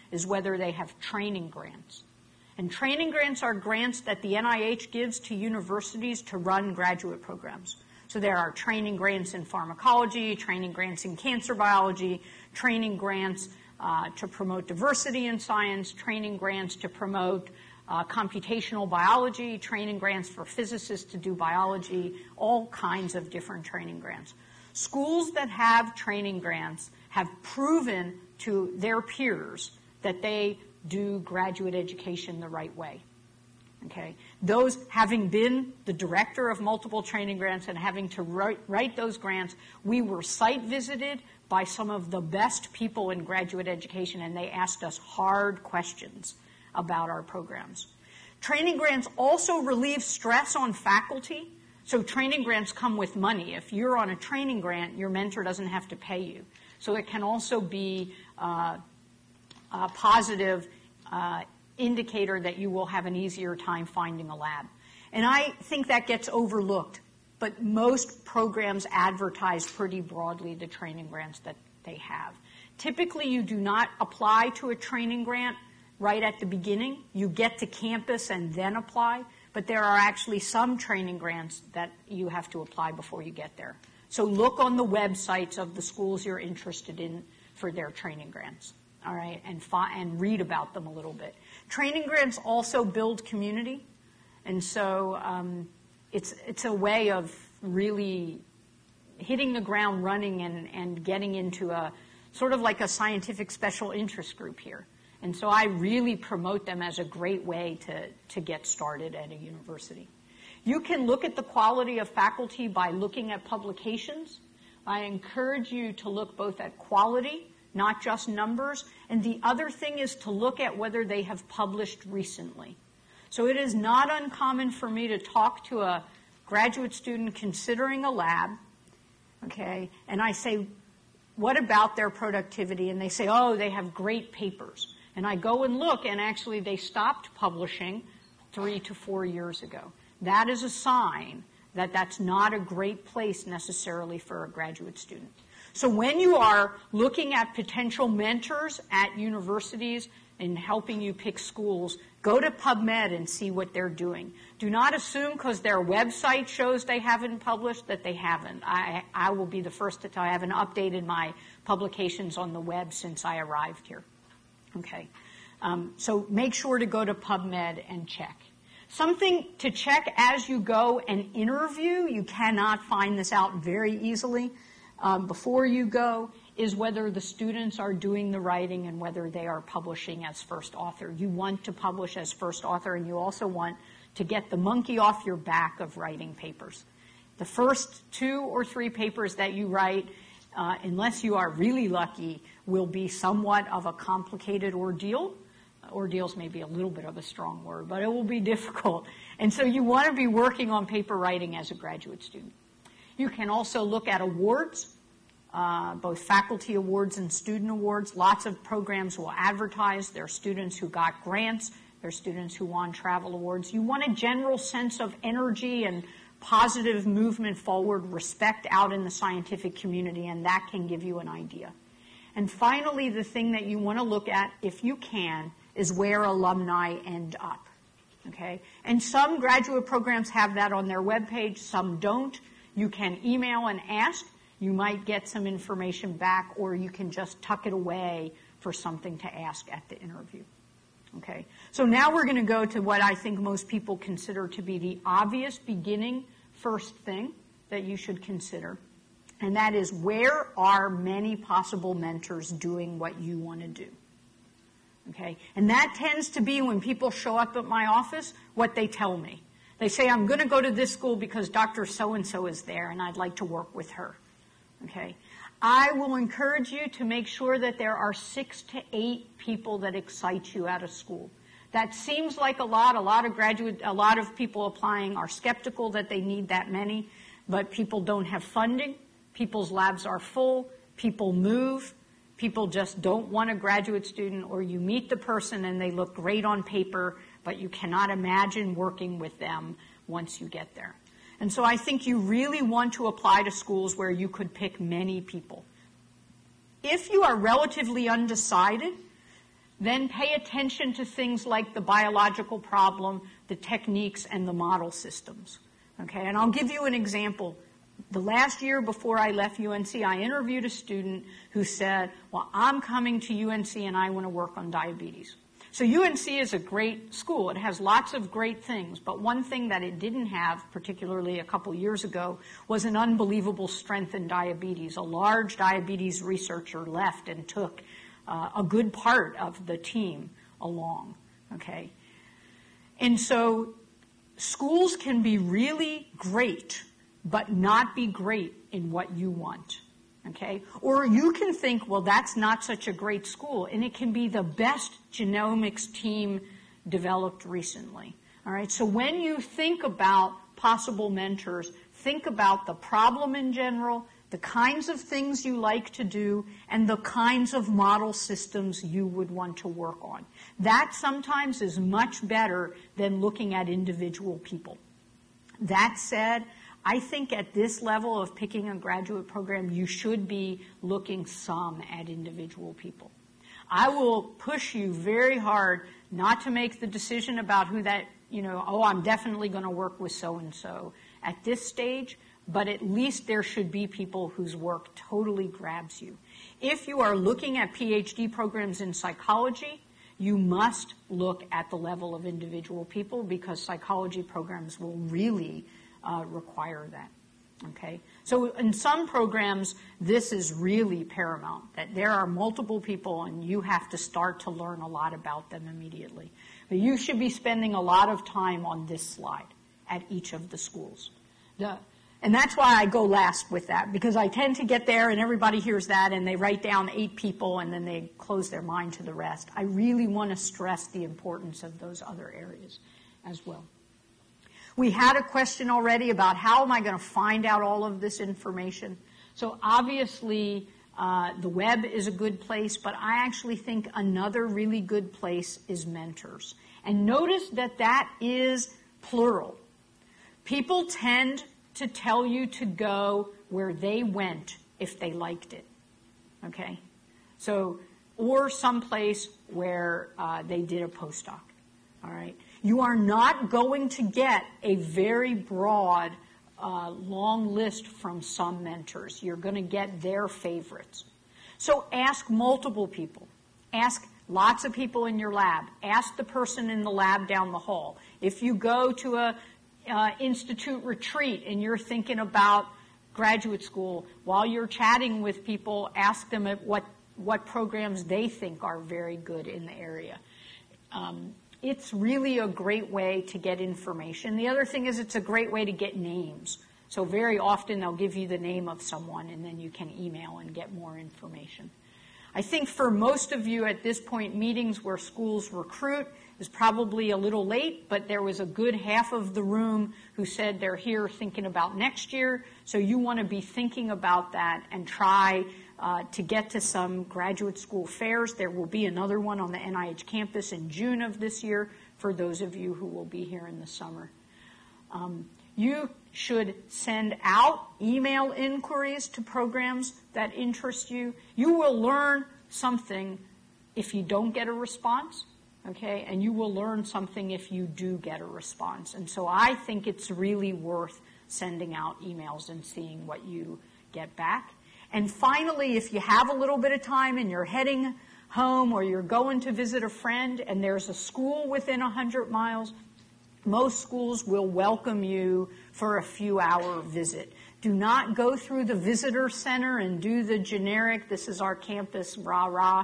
is whether they have training grants. And training grants are grants that the N I H gives to universities to run graduate programs. So there are training grants in pharmacology, training grants in cancer biology, training grants uh, to promote diversity in science, training grants to promote uh, computational biology, training grants for physicists to do biology, all kinds of different training grants. Schools that have training grants have proven to their peers that they do graduate education the right way. Okay. Those, having been the director of multiple training grants and having to write, write those grants, we were site visited by some of the best people in graduate education, and they asked us hard questions about our programs. Training grants also relieve stress on faculty. So training grants come with money. If you're on a training grant, your mentor doesn't have to pay you. So it can also be uh, a positive uh, indicator that you will have an easier time finding a lab. And I think that gets overlooked, but most programs advertise pretty broadly the training grants that they have. Typically, you do not apply to a training grant right at the beginning. You get to campus and then apply, but there are actually some training grants that you have to apply before you get there. So look on the websites of the schools you're interested in for their training grants, all right, and, fi- and read about them a little bit. Training grants also build community, and so um, it's it's a way of really hitting the ground running and, and getting into a sort of like a scientific special interest group here. And so I really promote them as a great way to, to get started at a university. You can look at the quality of faculty by looking at publications. I encourage you to look both at quality, not just numbers, and the other thing is to look at whether they have published recently. So it is not uncommon for me to talk to a graduate student considering a lab, okay, and I say, what about their productivity? And they say, oh, they have great papers. And I go and look, and actually they stopped publishing three to four years ago. That is a sign that that's not a great place necessarily for a graduate student. So when you are looking at potential mentors at universities and helping you pick schools, go to PubMed and see what they're doing. Do not assume because their website shows they haven't published that they haven't. I, I will be the first to tell you I haven't updated my publications on the web since I arrived here. Okay. Um, so make sure to go to PubMed and check. Something to check as you go and interview, you cannot find this out very easily um, before you go, is whether the students are doing the writing and whether they are publishing as first author. You want to publish as first author, and you also want to get the monkey off your back of writing papers. The first two or three papers that you write, uh, unless you are really lucky, will be somewhat of a complicated ordeal. Ordeals may be a little bit of a strong word, but it will be difficult. And so you want to be working on paper writing as a graduate student. You can also look at awards, uh, both faculty awards and student awards. Lots of programs will advertise their students who got grants, their students who won travel awards. You want a general sense of energy and positive movement forward, respect out in the scientific community, and that can give you an idea. And finally, the thing that you want to look at, if you can, is where alumni end up, okay? And some graduate programs have that on their webpage, some don't. You can email and ask. You might get some information back, or you can just tuck it away for something to ask at the interview, okay? So now we're going to go to what I think most people consider to be the obvious beginning first thing that you should consider, and that is, where are many possible mentors doing what you want to do? Okay, and that tends to be when people show up at my office, what they tell me. They say, I'm going to go to this school because Doctor So-and-so is there and I'd like to work with her. Okay, I will encourage you to make sure that there are six to eight people that excite you at a school. That seems like a lot. A lot of graduate, a lot of people applying are skeptical that they need that many, but people don't have funding. People's labs are full. People move. People just don't want a graduate student, or you meet the person and they look great on paper, but you cannot imagine working with them once you get there. And so I think you really want to apply to schools where you could pick many people. If you are relatively undecided, then pay attention to things like the biological problem, the techniques, and the model systems. Okay, and I'll give you an example. The last year before I left U N C, I interviewed a student who said, well, I'm coming to U N C and I want to work on diabetes. So U N C is a great school. It has lots of great things, but one thing that it didn't have, particularly a couple years ago, was an unbelievable strength in diabetes. A large diabetes researcher left and took uh, a good part of the team along, okay? And so schools can be really great, but not be great in what you want, okay? Or you can think, well, that's not such a great school, and it can be the best genomics team developed recently, all right? So when you think about possible mentors, think about the problem in general, the kinds of things you like to do, and the kinds of model systems you would want to work on. That sometimes is much better than looking at individual people. That said, I think at this level of picking a graduate program, you should be looking some at individual people. I will push you very hard not to make the decision about who that, you know, oh, I'm definitely going to work with so-and-so at this stage, but at least there should be people whose work totally grabs you. If you are looking at PhD programs in psychology, you must look at the level of individual people because psychology programs will really uh, require that. Okay? So in some programs, this is really paramount, that there are multiple people and you have to start to learn a lot about them immediately. But you should be spending a lot of time on this slide at each of the schools. The, and that's why I go last with that, because I tend to get there and everybody hears that and they write down eight people and then they close their mind to the rest. I really want to stress the importance of those other areas as well. We had a question already about how am I going to find out all of this information. So obviously uh, the web is a good place, but I actually think another really good place is mentors. And notice that that is plural. People tend to tell you to go where they went if they liked it, okay? So, or someplace where uh, they did a postdoc, all right? You are not going to get a very broad, uh, long list from some mentors. You're going to get their favorites. So ask multiple people. Ask lots of people in your lab. Ask the person in the lab down the hall. If you go to a Uh, institute retreat and you're thinking about graduate school, while you're chatting with people, ask them at what, what programs they think are very good in the area. Um, it's really a great way to get information. The other thing is it's a great way to get names. So very often they'll give you the name of someone and then you can email and get more information. I think for most of you at this point, meetings where schools recruit is probably a little late, but there was a good half of the room who said they're here thinking about next year. So you want to be thinking about that and try uh, to get to some graduate school fairs. There will be another one on the N I H campus in June of this year for those of you who will be here in the summer. Um, you should send out email inquiries to programs that interest you. You will learn something if you don't get a response. Okay, and you will learn something if you do get a response. And so I think it's really worth sending out emails and seeing what you get back. And finally, if you have a little bit of time and you're heading home or you're going to visit a friend and there's a school within one hundred miles, most schools will welcome you for a few hour visit. Do not go through the visitor center and do the generic, this is our campus, rah-rah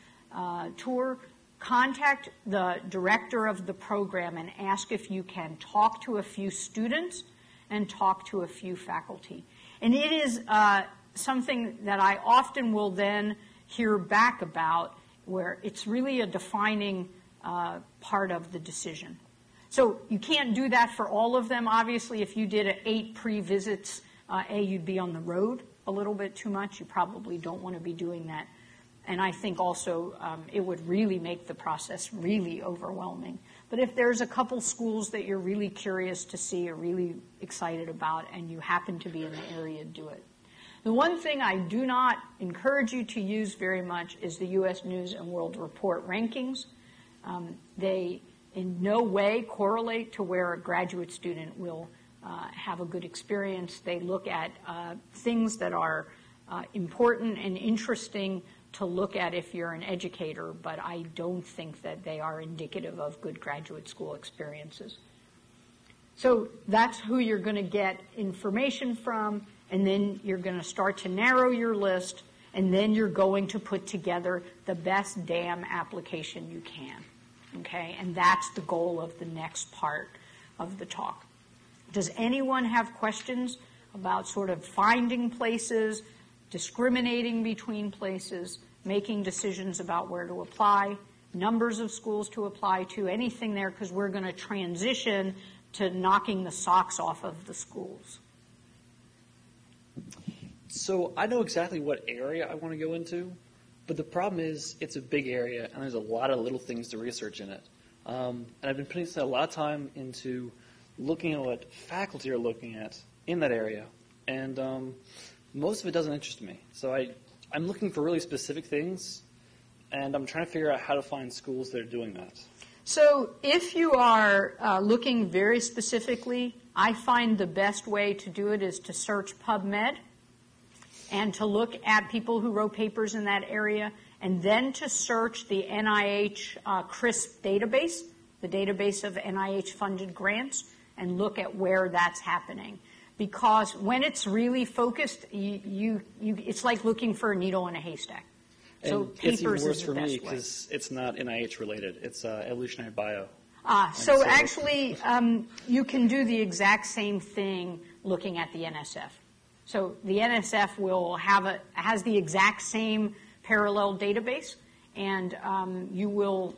uh, tour. Contact the director of the program and ask if you can talk to a few students and talk to a few faculty. And it is uh, something that I often will then hear back about where it's really a defining uh, part of the decision. So you can't do that for all of them. Obviously, if you did eight pre-visits, uh, A, you'd be on the road a little bit too much. You probably don't want to be doing that. And I think also um, it would really make the process really overwhelming. But if there's a couple schools that you're really curious to see or really excited about and you happen to be in the area, do it. The one thing I do not encourage you to use very much is the U S News and World Report rankings. Um, they in no way correlate to where a graduate student will uh, have a good experience. They look at uh, things that are uh, important and interesting to look at if you're an educator, but I don't think that they are indicative of good graduate school experiences. So that's who you're going to get information from, and then you're going to start to narrow your list, and then you're going to put together the best damn application you can. Okay? And that's the goal of the next part of the talk. Does anyone have questions about sort of finding places, discriminating between places, making decisions about where to apply, numbers of schools to apply to, anything there, because we're going to transition to knocking the socks off of the schools? So I know exactly what area I want to go into, but the problem is it's a big area and there's a lot of little things to research in it. Um, and I've been putting a lot of time into looking at what faculty are looking at in that area, and um, most of it doesn't interest me. So I, I'm looking for really specific things, and I'm trying to figure out how to find schools that are doing that. So if you are uh, looking very specifically, I find the best way to do it is to search PubMed and to look at people who wrote papers in that area, and then to search the N I H uh, CRISP database, the database of N I H-funded grants, and look at where that's happening. Because when it's really focused, you, you, you, it's like looking for a needle in a haystack. So And papers it's even worse is the for best me way. because it's not N I H related. It's uh, evolutionary bio. Ah, so so- actually, um, you can do the exact same thing looking at the N S F. So the N S F will have a has the exact same parallel database, and um, you will,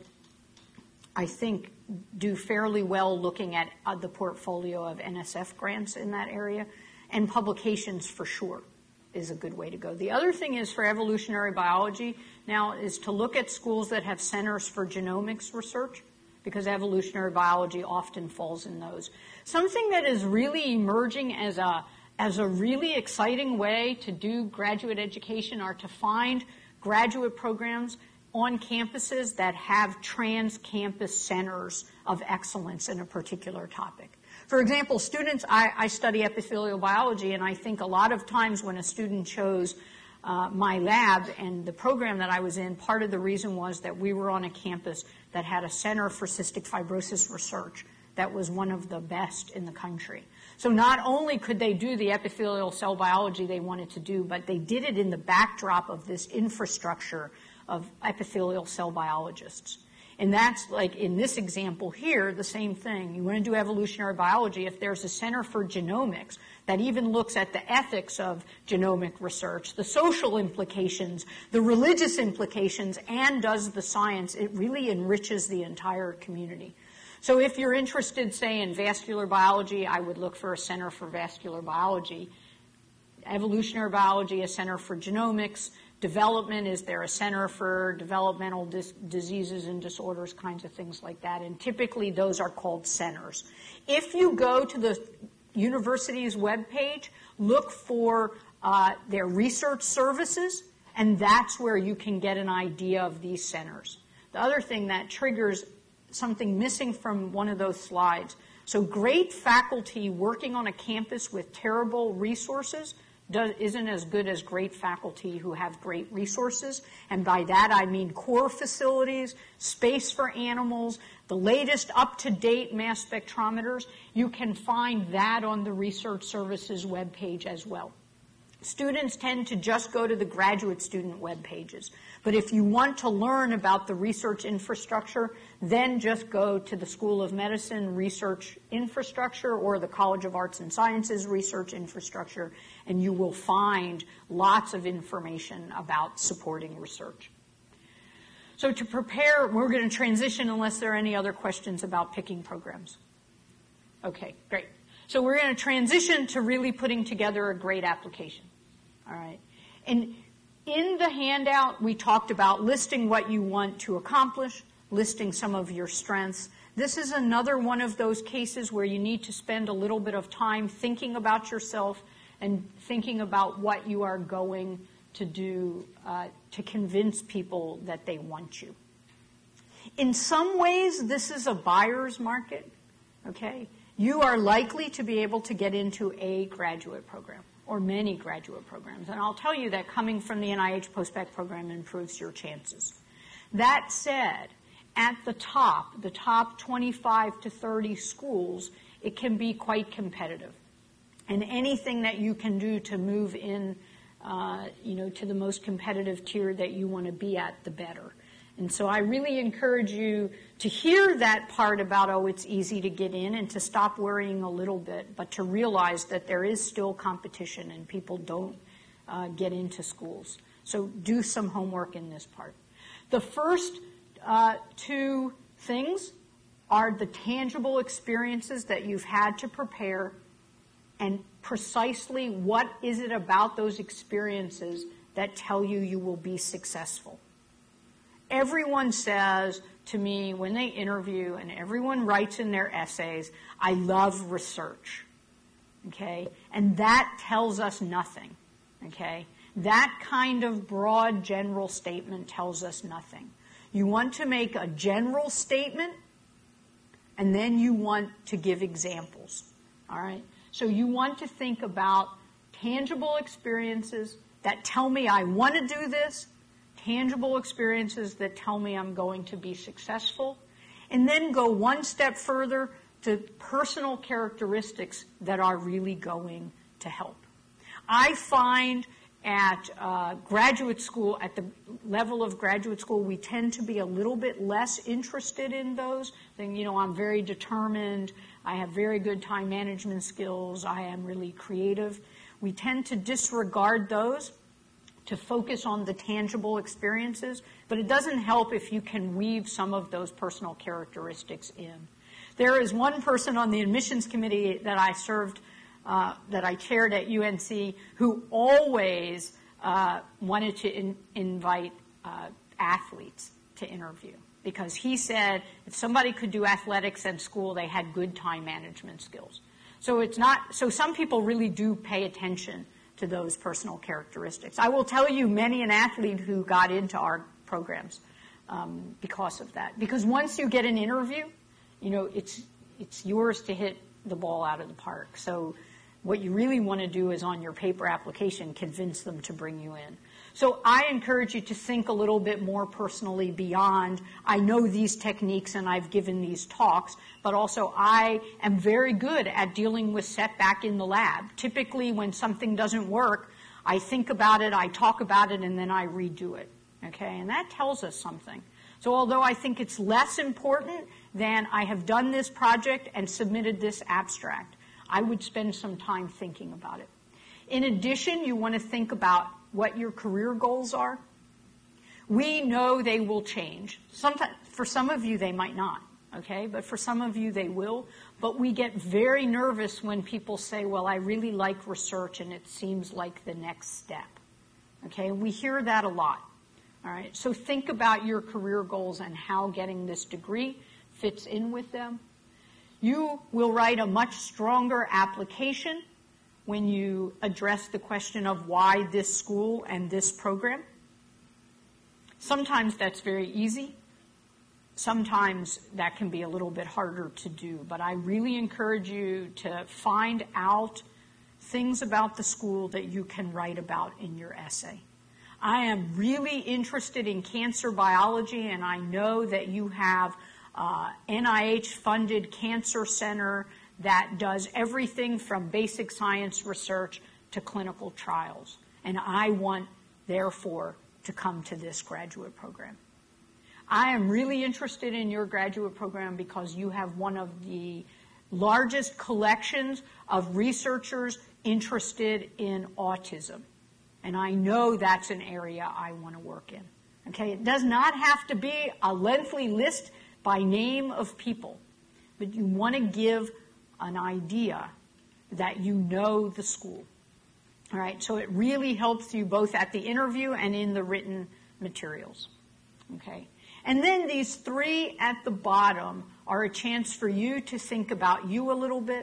I think, do fairly well looking at uh, the portfolio of N S F grants in that area, and publications for sure is a good way to go. The other thing is for evolutionary biology now is to look at schools that have centers for genomics research, because evolutionary biology often falls in those. Something that is really emerging as a as a really exciting way to do graduate education are to find graduate programs on campuses that have trans-campus centers of excellence in a particular topic. For example, students, I, I study epithelial biology, and I think a lot of times when a student chose uh, my lab and the program that I was in, part of the reason was that we were on a campus that had a center for cystic fibrosis research that was one of the best in the country. So not only could they do the epithelial cell biology they wanted to do, but they did it in the backdrop of this infrastructure of epithelial cell biologists. And that's like in this example here, the same thing. You want to do evolutionary biology, if there's a center for genomics that even looks at the ethics of genomic research, the social implications, the religious implications, and does the science, it really enriches the entire community. So if you're interested, say, in vascular biology, I would look for a center for vascular biology. Evolutionary biology, a center for genomics. Development, is there a center for developmental dis- diseases and disorders, kinds of things like that. And typically those are called centers. If you go to the university's webpage, look for uh, their research services, and that's where you can get an idea of these centers. The other thing that triggers something missing from one of those slides. So great faculty working on a campus with terrible resources does, isn't as good as great faculty who have great resources. And by that I mean core facilities, space for animals, the latest up-to-date mass spectrometers. You can find that on the Research Services webpage as well. Students tend to just go to the graduate student web pages. But if you want to learn about the research infrastructure, then just go to the School of Medicine research infrastructure or the College of Arts and Sciences research infrastructure, and you will find lots of information about supporting research. So to prepare, we're going to transition unless there are any other questions about picking programs. Okay, great. So we're going to transition to really putting together a great application. All right. And in the handout, we talked about listing what you want to accomplish, listing some of your strengths. This is another one of those cases where you need to spend a little bit of time thinking about yourself and thinking about what you are going to do uh, to convince people that they want you. In some ways, this is a buyer's market, okay? You are likely to be able to get into a graduate program or many graduate programs. And I'll tell you that coming from the N I H Postbac program improves your chances. That said, at the top, the top twenty-five to thirty schools, it can be quite competitive. And anything that you can do to move in, uh, you know, to the most competitive tier that you want to be at, the better. And so I really encourage you to hear that part about, oh, it's easy to get in, and to stop worrying a little bit, but to realize that there is still competition and people don't uh, get into schools. So do some homework in this part. The first uh, two things are the tangible experiences that you've had to prepare, and precisely what is it about those experiences that tell you you will be successful. Everyone says to me when they interview, and everyone writes in their essays, I love research, okay? And that tells us nothing, okay? That kind of broad general statement tells us nothing. You want to make a general statement, and then you want to give examples, all right? So you want to think about tangible experiences that tell me I want to do this, tangible experiences that tell me I'm going to be successful, and then go one step further to personal characteristics that are really going to help. I find at uh, graduate school, at the level of graduate school, we tend to be a little bit less interested in those. Saying, you know, I'm very determined, I have very good time management skills, I am really creative. We tend to disregard those, to focus on the tangible experiences, but it doesn't help if you can weave some of those personal characteristics in. There is one person on the admissions committee that I served, uh, that I chaired at U N C, who always uh, wanted to in, invite uh, athletes to interview, because he said if somebody could do athletics at school, they had good time management skills. So it's not, so some people really do pay attention to those personal characteristics. I will tell you many an athlete who got into our programs um, because of that. Because once you get an interview, you know, it's it's yours to hit the ball out of the park. So what you really want to do is on your paper application, convince them to bring you in. So I encourage you to think a little bit more personally beyond, I know these techniques and I've given these talks, but also I am very good at dealing with setback in the lab. Typically when something doesn't work, I think about it, I talk about it, and then I redo it. Okay, and that tells us something. So although I think it's less important than I have done this project and submitted this abstract, I would spend some time thinking about it. In addition, you want to think about what your career goals are. We know they will change. Sometimes, for some of you, they might not, okay? But for some of you, they will. But we get very nervous when people say, well, I really like research, and it seems like the next step, okay? We hear that a lot, all right? So think about your career goals and how getting this degree fits in with them. You will write a much stronger application when you address the question of why this school and this program. Sometimes that's very easy. Sometimes that can be a little bit harder to do. But I really encourage you to find out things about the school that you can write about in your essay. I am really interested in cancer biology, and I know that you have uh, N I H-funded cancer center that does everything from basic science research to clinical trials. And I want, therefore, to come to this graduate program. I am really interested in your graduate program because you have one of the largest collections of researchers interested in autism. And I know that's an area I want to work in. Okay, it does not have to be a lengthy list by name of people, but you want to give an idea that you know the school. All right, so it really helps you both at the interview and in the written materials. Okay, and then these three at the bottom are a chance for you to think about you a little bit.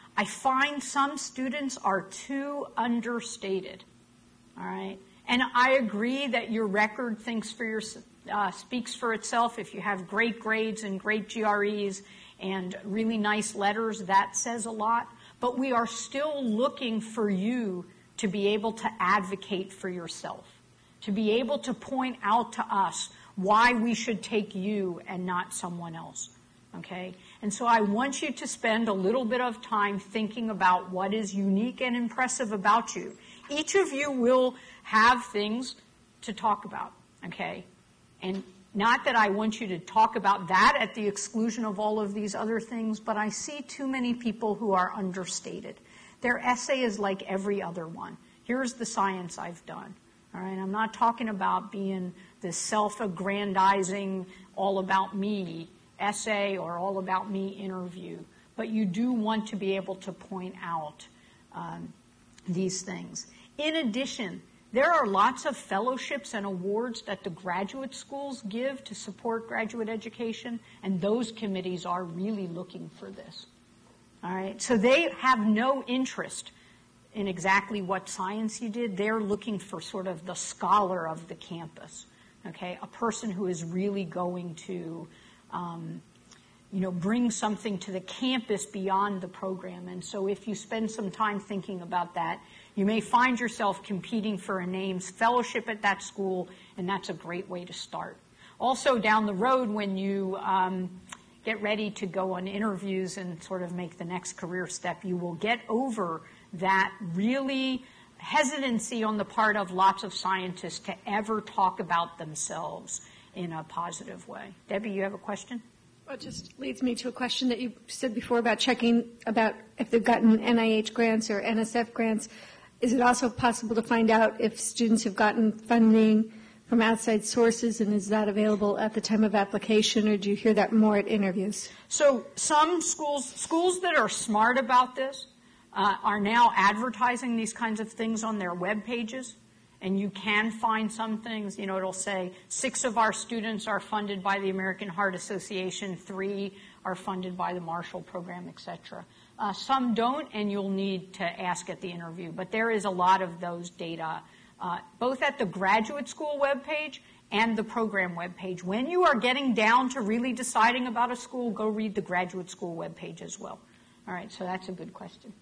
I find some students are too understated, all right? And I agree that your record thinks for your, uh, speaks for itself. If you have great grades and great G R Es and really nice letters, that says a lot. But we are still looking for you to be able to advocate for yourself, to be able to point out to us why we should take you and not someone else, okay? And so I want you to spend a little bit of time thinking about what is unique and impressive about you. Each of you will have things to talk about, okay? And not that I want you to talk about that at the exclusion of all of these other things, but I see too many people who are understated. Their essay is like every other one. Here's the science I've done. All right, I'm not talking about being the self-aggrandizing, all about me essay or all about me interview, but you do want to be able to point out um, these things. In addition, there are lots of fellowships and awards that the graduate schools give to support graduate education, and those committees are really looking for this. All right, so they have no interest in exactly what science you did. They're looking for sort of the scholar of the campus, okay, a person who is really going to, um, you know, bring something to the campus beyond the program. And so if you spend some time thinking about that, you may find yourself competing for a names fellowship at that school, and that's a great way to start. Also, down the road, when you um, get ready to go on interviews and sort of make the next career step, you will get over that really hesitancy on the part of lots of scientists to ever talk about themselves in a positive way. Debbie, you have a question? Well, it just leads me to a question that you said before about checking about if they've gotten N I H grants or N S F grants. Is it also possible to find out if students have gotten funding from outside sources, and is that available at the time of application, or do you hear that more at interviews? So some schools, schools that are smart about this, Uh, are now advertising these kinds of things on their web pages, and you can find some things. You know, it'll say six of our students are funded by the American Heart Association, three are funded by the Marshall Program, et cetera. Uh, some don't, and you'll need to ask at the interview. But there is a lot of those data, uh, both at the graduate school web page and the program web page. When you are getting down to really deciding about a school, go read the graduate school web page as well. All right, so that's a good question.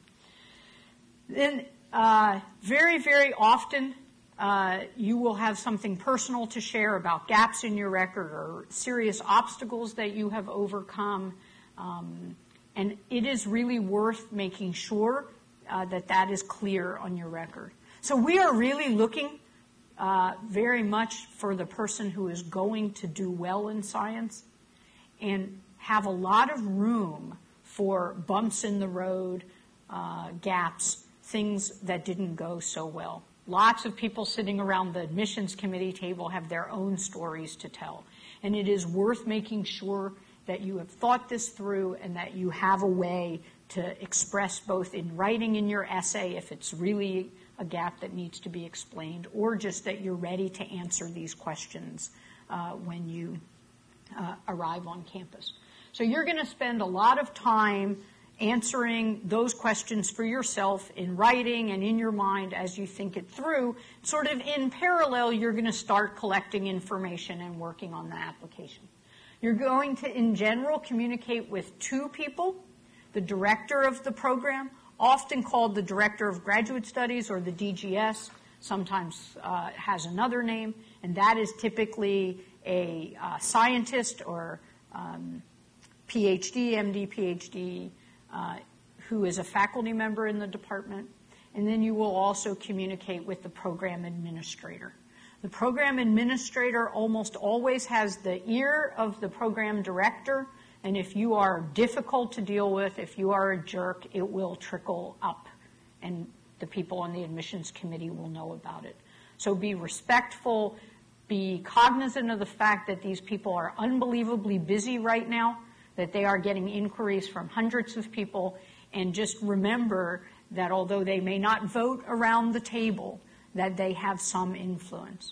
Then uh, very, very often uh, you will have something personal to share about gaps in your record or serious obstacles that you have overcome. Um, and it is really worth making sure uh, that that is clear on your record. So we are really looking uh, very much for the person who is going to do well in science and have a lot of room for bumps in the road, uh, gaps, things that didn't go so well. Lots of people sitting around the admissions committee table have their own stories to tell. And it is worth making sure that you have thought this through and that you have a way to express both in writing in your essay if it's really a gap that needs to be explained, or just that you're ready to answer these questions uh, when you uh, arrive on campus. So you're going to spend a lot of time answering those questions for yourself in writing and in your mind as you think it through. Sort of in parallel, you're going to start collecting information and working on the application. You're going to, in general, communicate with two people, the director of the program, often called the Director of Graduate Studies or the D G S, sometimes uh, has another name, and that is typically a uh, scientist or um, P H D, M D, P H D, uh, who is a faculty member in the department. And then you will also communicate with the program administrator. The program administrator almost always has the ear of the program director, and if you are difficult to deal with, if you are a jerk, it will trickle up, and the people on the admissions committee will know about it. So be respectful, be cognizant of the fact that these people are unbelievably busy right now, that they are getting inquiries from hundreds of people, and just remember that although they may not vote around the table, that they have some influence.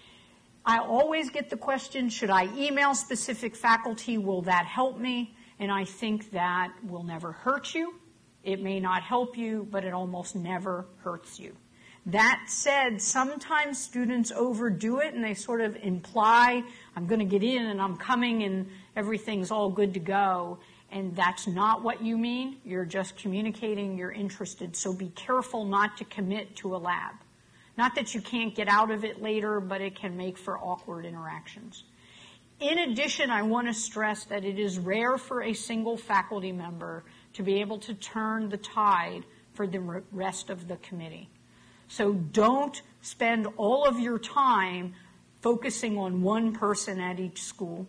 I always get the question, should I email specific faculty? Will that help me? And I think that will never hurt you. It may not help you, but it almost never hurts you. That said, sometimes students overdo it and they sort of imply, I'm going to get in and I'm coming and everything's all good to go. And that's not what you mean. You're just communicating you're interested. So be careful not to commit to a lab. Not that you can't get out of it later, but it can make for awkward interactions. In addition, I want to stress that it is rare for a single faculty member to be able to turn the tide for the rest of the committee. So don't spend all of your time focusing on one person at each school.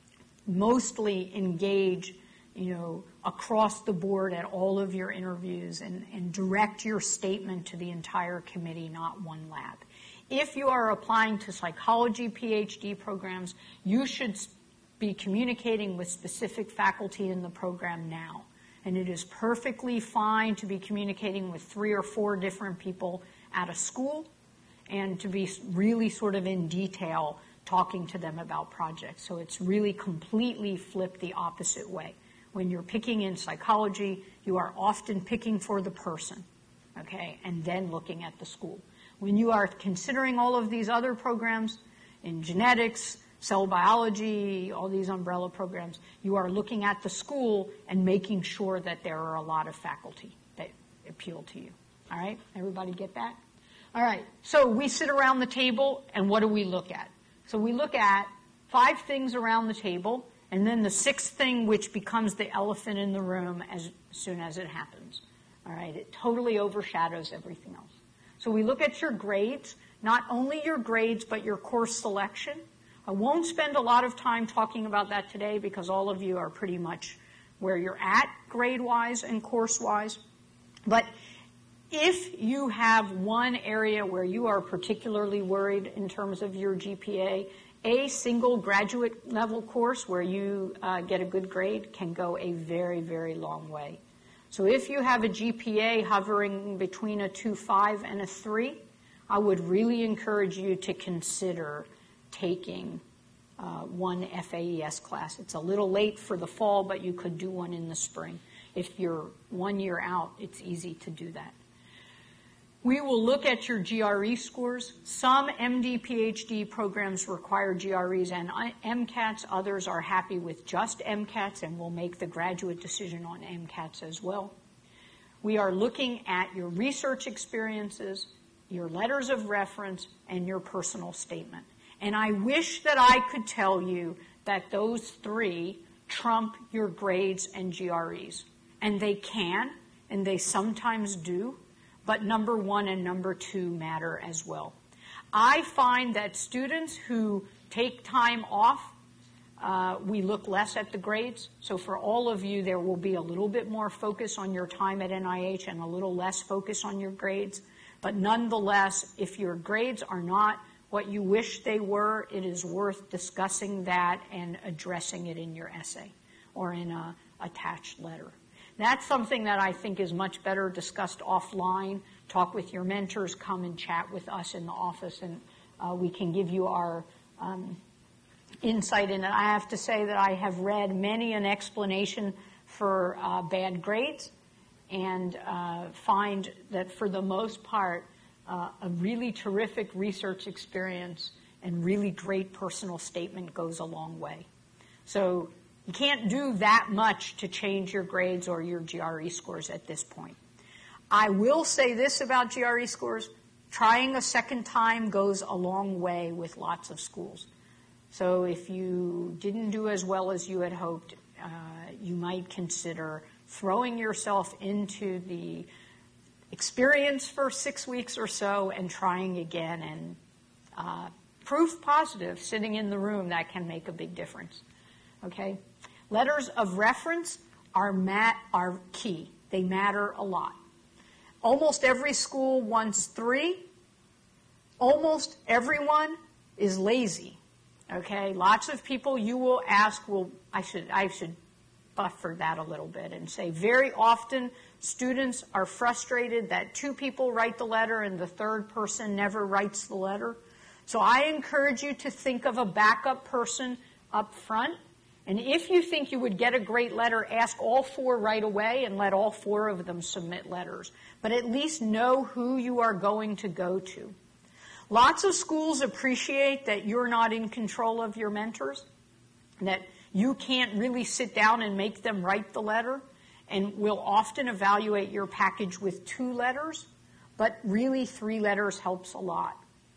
Mostly engage, you know, across the board at all of your interviews and, and direct your statement to the entire committee, not one lab. If you are applying to psychology PhD programs, you should be communicating with specific faculty in the program now. And it is perfectly fine to be communicating with three or four different people at a school and to be really sort of in detail talking to them about projects. So it's really completely flipped the opposite way. When you're picking in psychology, you are often picking for the person, okay, and then looking at the school. When you are considering all of these other programs in genetics, cell biology, all these umbrella programs, you are looking at the school and making sure that there are a lot of faculty that appeal to you. All right? Everybody get that? All right. So we sit around the table, and what do we look at? So we look at five things around the table, and then the sixth thing, which becomes the elephant in the room as soon as it happens. All right? It totally overshadows everything else. So we look at your grades, not only your grades, but your course selection. I won't spend a lot of time talking about that today because all of you are pretty much where you're at grade-wise and course-wise. But if you have one area where you are particularly worried in terms of your G P A, a single graduate level course where you uh, get a good grade can go a very, very long way. So if you have a G P A hovering between a two point five and a three, I would really encourage you to consider taking uh, one F A E S class. It's a little late for the fall, but you could do one in the spring. If you're one year out, it's easy to do that. We will look at your G R E scores. Some M D, PhD programs require G R Es and MCATs. Others are happy with just MCATs and will make the graduate decision on MCATs as well. We are looking at your research experiences, your letters of reference, and your personal statement. And I wish that I could tell you that those three trump your grades and G R Es. And they can, and they sometimes do. But number one and number two matter as well. I find that students who take time off, uh, we look less at the grades. So for all of you, there will be a little bit more focus on your time at N I H and a little less focus on your grades. But nonetheless, if your grades are not what you wish they were, it is worth discussing that and addressing it in your essay or in an attached letter. That's something that I think is much better discussed offline. Talk with your mentors, come and chat with us in the office, and uh, we can give you our um, insight in it. I have to say that I have read many an explanation for uh, bad grades and uh, find that for the most part, uh, a really terrific research experience and really great personal statement goes a long way. So you can't do that much to change your grades or your G R E scores at this point. I will say this about G R E scores. Trying a second time goes a long way with lots of schools. So if you didn't do as well as you had hoped, uh, you might consider throwing yourself into the experience for six weeks or so and trying again. And uh, proof positive, sitting in the room, that can make a big difference. Okay? Letters of reference are, mat- are key. They matter a lot. Almost every school wants three. Almost everyone is lazy. Okay? Lots of people you will ask, well, I should, I should buffer that a little bit and say very often students are frustrated that two people write the letter and the third person never writes the letter. So I encourage you to think of a backup person up front And if you think you would get a great letter, ask all four right away and let all four of them submit letters. But at least know who you are going to go to. Lots of schools appreciate that you're not in control of your mentors, that you can't really sit down and make them write the letter, and will often evaluate your package with two letters, but really three letters helps a lot.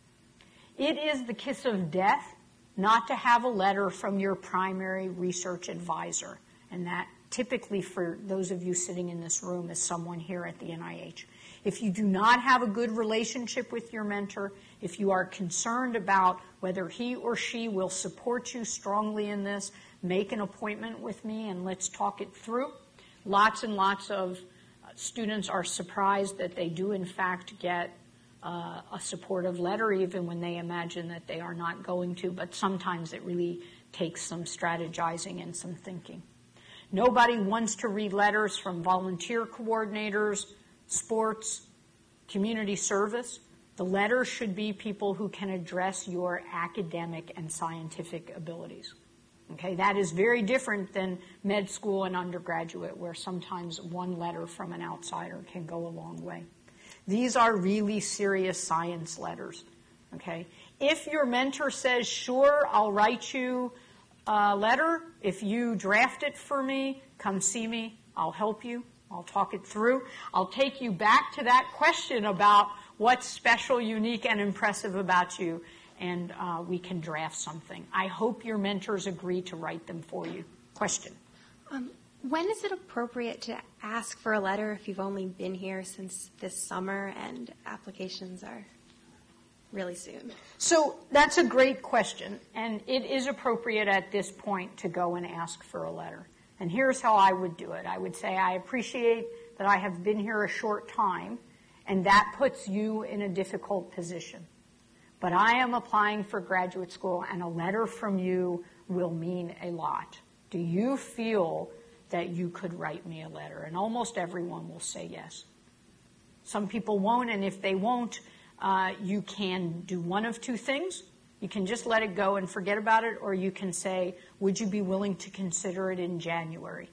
It is the kiss of death not to have a letter from your primary research advisor, and that typically for those of you sitting in this room is someone here at the N I H. If you do not have a good relationship with your mentor, if you are concerned about whether he or she will support you strongly in this, make an appointment with me and let's talk it through. Lots and lots of students are surprised that they do in fact get uh, a supportive letter even when they imagine that they are not going to, but sometimes it really takes some strategizing and some thinking. Nobody wants to read letters from volunteer coordinators, sports, community service. The letter should be people who can address your academic and scientific abilities. Okay, that is very different than med school and undergraduate, where sometimes one letter from an outsider can go a long way. These are really serious science letters. Okay, if your mentor says, sure, I'll write you a letter, if you draft it for me, come see me, I'll help you. I'll talk it through. I'll take you back to that question about what's special, unique, and impressive about you, and uh, we can draft something. I hope your mentors agree to write them for you. Question. Um, when is it appropriate to ask for a letter if you've only been here since this summer and applications are really soon? So that's a great question, and it is appropriate at this point to go and ask for a letter. And here's how I would do it. I would say, I appreciate that I have been here a short time, and that puts you in a difficult position. But I am applying for graduate school, and a letter from you will mean a lot. Do you feel that you could write me a letter? And almost everyone will say yes. Some people won't, and if they won't, uh, you can do one of two things. You can just let it go and forget about it, or you can say, would you be willing to consider it in January?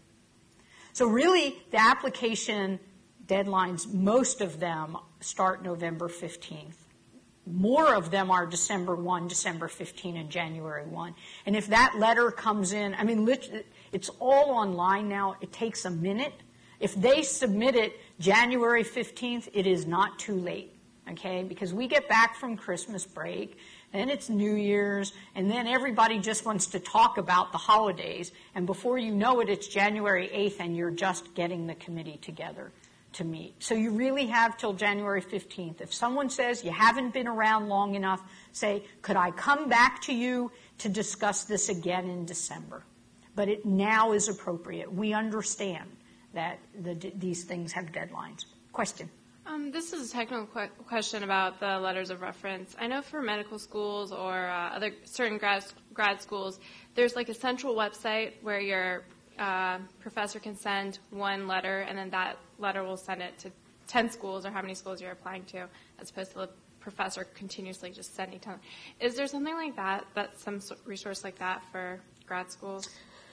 So really, the application deadlines, most of them start November fifteenth. More of them are December first, December fifteenth, and January first. And if that letter comes in, I mean, it's all online now. It takes a minute. If they submit it January fifteenth, it is not too late, okay? Because we get back from Christmas break, then it's New Year's, and then everybody just wants to talk about the holidays. And before you know it, it's January eighth, and you're just getting the committee together to meet. So you really have till January fifteenth. If someone says you haven't been around long enough, say, could I come back to you to discuss this again in December? But it now is appropriate. We understand that the, these things have deadlines. Question? Um, this is a technical que- question about the letters of reference. I know for medical schools or uh, other certain grad, grad schools, there's like a central website where your uh, professor can send one letter, and then that letter will send it to ten schools or how many schools you're applying to, as opposed to the professor continuously just sending ten. Is there something like that, that's some resource like that for grad schools?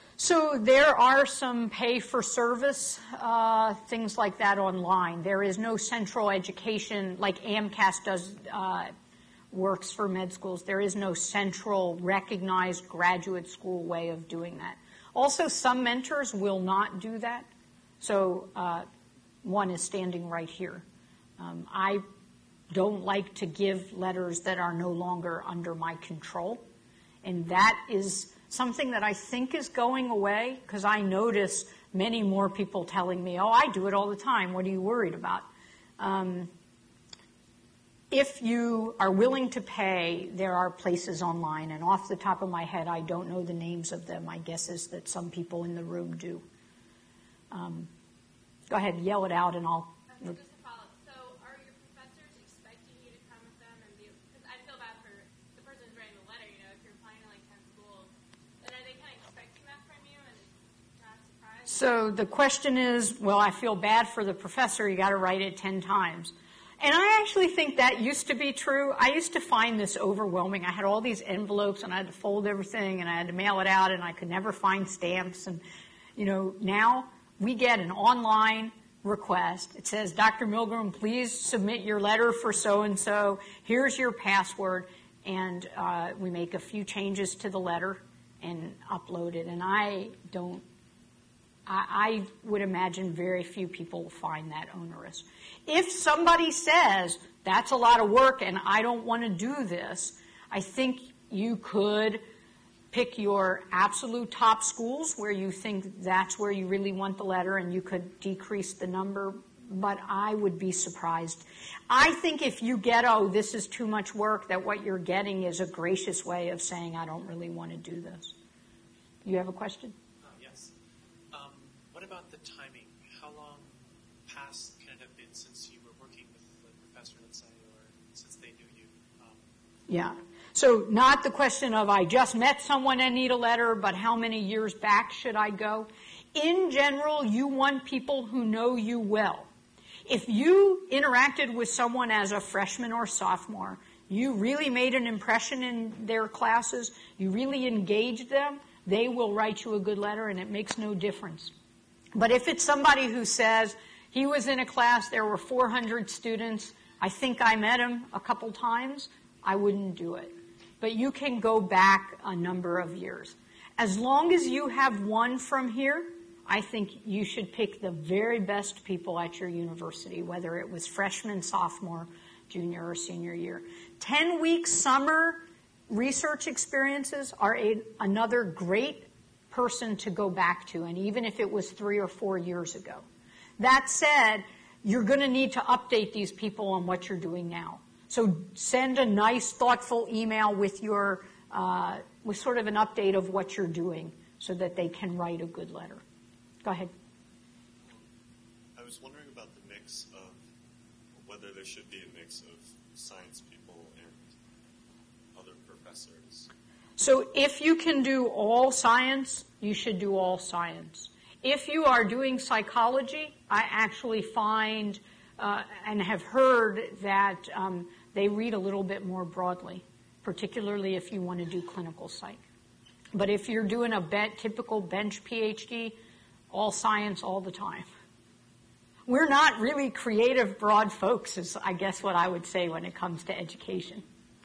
So there are some pay-for-service uh, things like that online. There is no central education, like AMCAS does, uh, works for med schools. There is no central recognized graduate school way of doing that. Also, some mentors will not do that. So uh, one is standing right here. Um, I don't like to give letters that are no longer under my control, and that is something that I think is going away, because I notice many more people telling me, oh, I do it all the time. What are you worried about? Um, if you are willing to pay, there are places online. And off the top of my head, I don't know the names of them. My guess is that some people in the room do. Um, go ahead, yell it out, and I'll... Okay, just to follow up. So are your professors expecting you to come with them? and be? Because I feel bad for the person who's writing the letter. You know, if you're applying to like ten schools, then are they kind of expecting that from you and not surprised? So the question is, well, I feel bad for the professor. You got to write it ten times. And I actually think that used to be true. I used to find this overwhelming. I had all these envelopes, and I had to fold everything, and I had to mail it out, and I could never find stamps. And, you know, now we get an online request. It says, Doctor Milgram, please submit your letter for so-and-so. Here's your password. And uh, we make a few changes to the letter and upload it. And I don't, I, I would imagine very few people will find that onerous. If somebody says, that's a lot of work and I don't want to do this, I think you could pick your absolute top schools where you think that's where you really want the letter, and you could decrease the number, but I would be surprised. I think if you get, oh, this is too much work, that what you're getting is a gracious way of saying, I don't really want to do this. You have a question? Uh, yes. Um, what about the timing? How long past can it have been since you were working with the professor, let's say, or since they knew you? Um, yeah. So not the question of I just met someone and need a letter, but how many years back should I go? In general, you want people who know you well. If you interacted with someone as a freshman or sophomore, you really made an impression in their classes, you really engaged them, they will write you a good letter, and it makes no difference. But if it's somebody who says, he was in a class, there were four hundred students, I think I met him a couple times, I wouldn't do it. But you can go back a number of years. As long as you have one from here, I think you should pick the very best people at your university, whether it was freshman, sophomore, junior, or senior year. Ten-week summer research experiences are a, another great person to go back to, and even if it was three or four years ago. That said, you're going to need to update these people on what you're doing now. So send a nice, thoughtful email with your uh, with sort of an update of what you're doing so that they can write a good letter. Go ahead. I was wondering about the mix of whether there should be a mix of science people and other professors. So if you can do all science, you should do all science. If you are doing psychology, I actually find uh, and have heard that um, they read a little bit more broadly, particularly if you want to do clinical psych. But if you're doing a be- typical bench PhD, all science all the time. We're not really creative, broad folks, is I guess what I would say when it comes to education.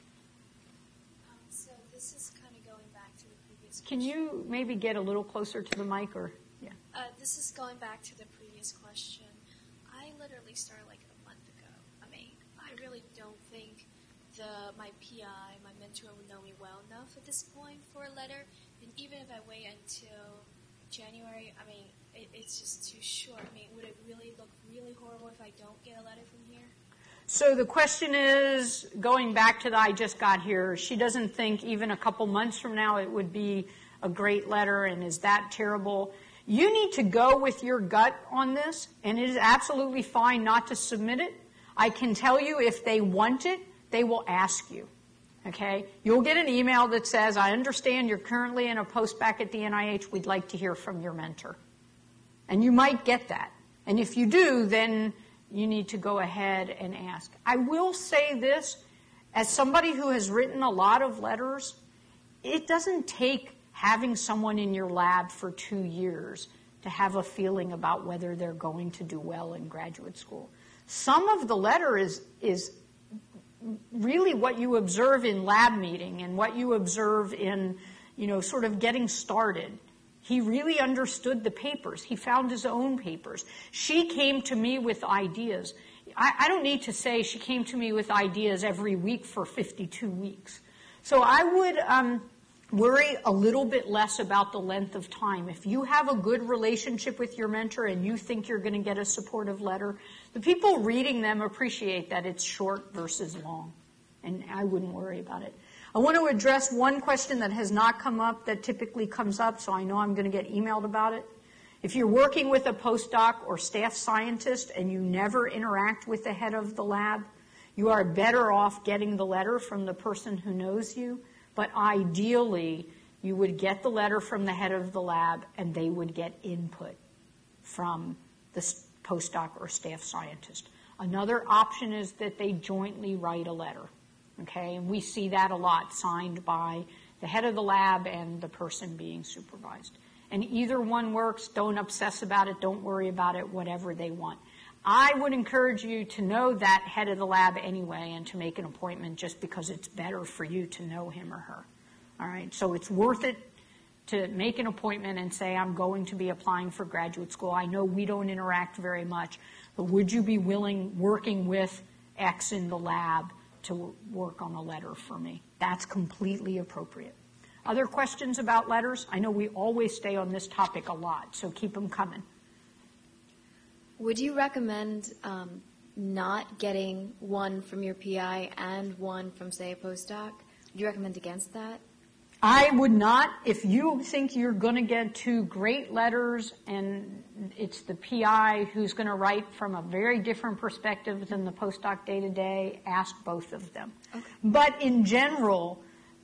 Um, so this is kind of going back to the previous question. Can you maybe get a little closer to the mic? Or yeah. Uh, this is going back to the previous question. I literally started like a month ago. I mean, I really don't think the my P I, my mentor, would know me well enough at this point for a letter. And even if I wait until January, I mean, it, it's just too short. I mean, would it really look really horrible if I don't get a letter from here? So the question is, going back to the I just got here, she doesn't think even a couple months from now it would be a great letter, and is that terrible? You need to go with your gut on this, and it is absolutely fine not to submit it. I can tell you if they want it, they will ask you. Okay? You'll get an email that says, I understand you're currently in a post back at the N I H. We'd like to hear from your mentor. And you might get that. And if you do, then you need to go ahead and ask. I will say this, as somebody who has written a lot of letters, it doesn't take having someone in your lab for two years to have a feeling about whether they're going to do well in graduate school. Some of the letter is is really what you observe in lab meeting and what you observe in, you know, sort of getting started. He really understood the papers. He found his own papers. She came to me with ideas. I, I don't need to say she came to me with ideas every week for fifty-two weeks. So I would um, worry a little bit less about the length of time. If you have a good relationship with your mentor and you think you're going to get a supportive letter, the people reading them appreciate that it's short versus long, and I wouldn't worry about it. I want to address one question that has not come up that typically comes up, so I know I'm going to get emailed about it. If you're working with a postdoc or staff scientist and you never interact with the head of the lab, you are better off getting the letter from the person who knows you, but ideally you would get the letter from the head of the lab and they would get input from the postdoc or staff scientist. Another option is that they jointly write a letter, okay? And we see that a lot, signed by the head of the lab and the person being supervised. And either one works. Don't obsess about it. Don't worry about it, whatever they want. I would encourage you to know that head of the lab anyway and to make an appointment just because it's better for you to know him or her. All right? So it's worth it to make an appointment and say, I'm going to be applying for graduate school. I know we don't interact very much, but would you be willing, working with X in the lab, to work on a letter for me? That's completely appropriate. Other questions about letters? I know we always stay on this topic a lot, so keep them coming. Would you recommend um, not getting one from your P I and one from, say, a postdoc? Would you recommend against that? I would not. If you think you're going to get two great letters and it's the P I who's going to write from a very different perspective than the postdoc day-to-day, ask both of them. Okay. But in general,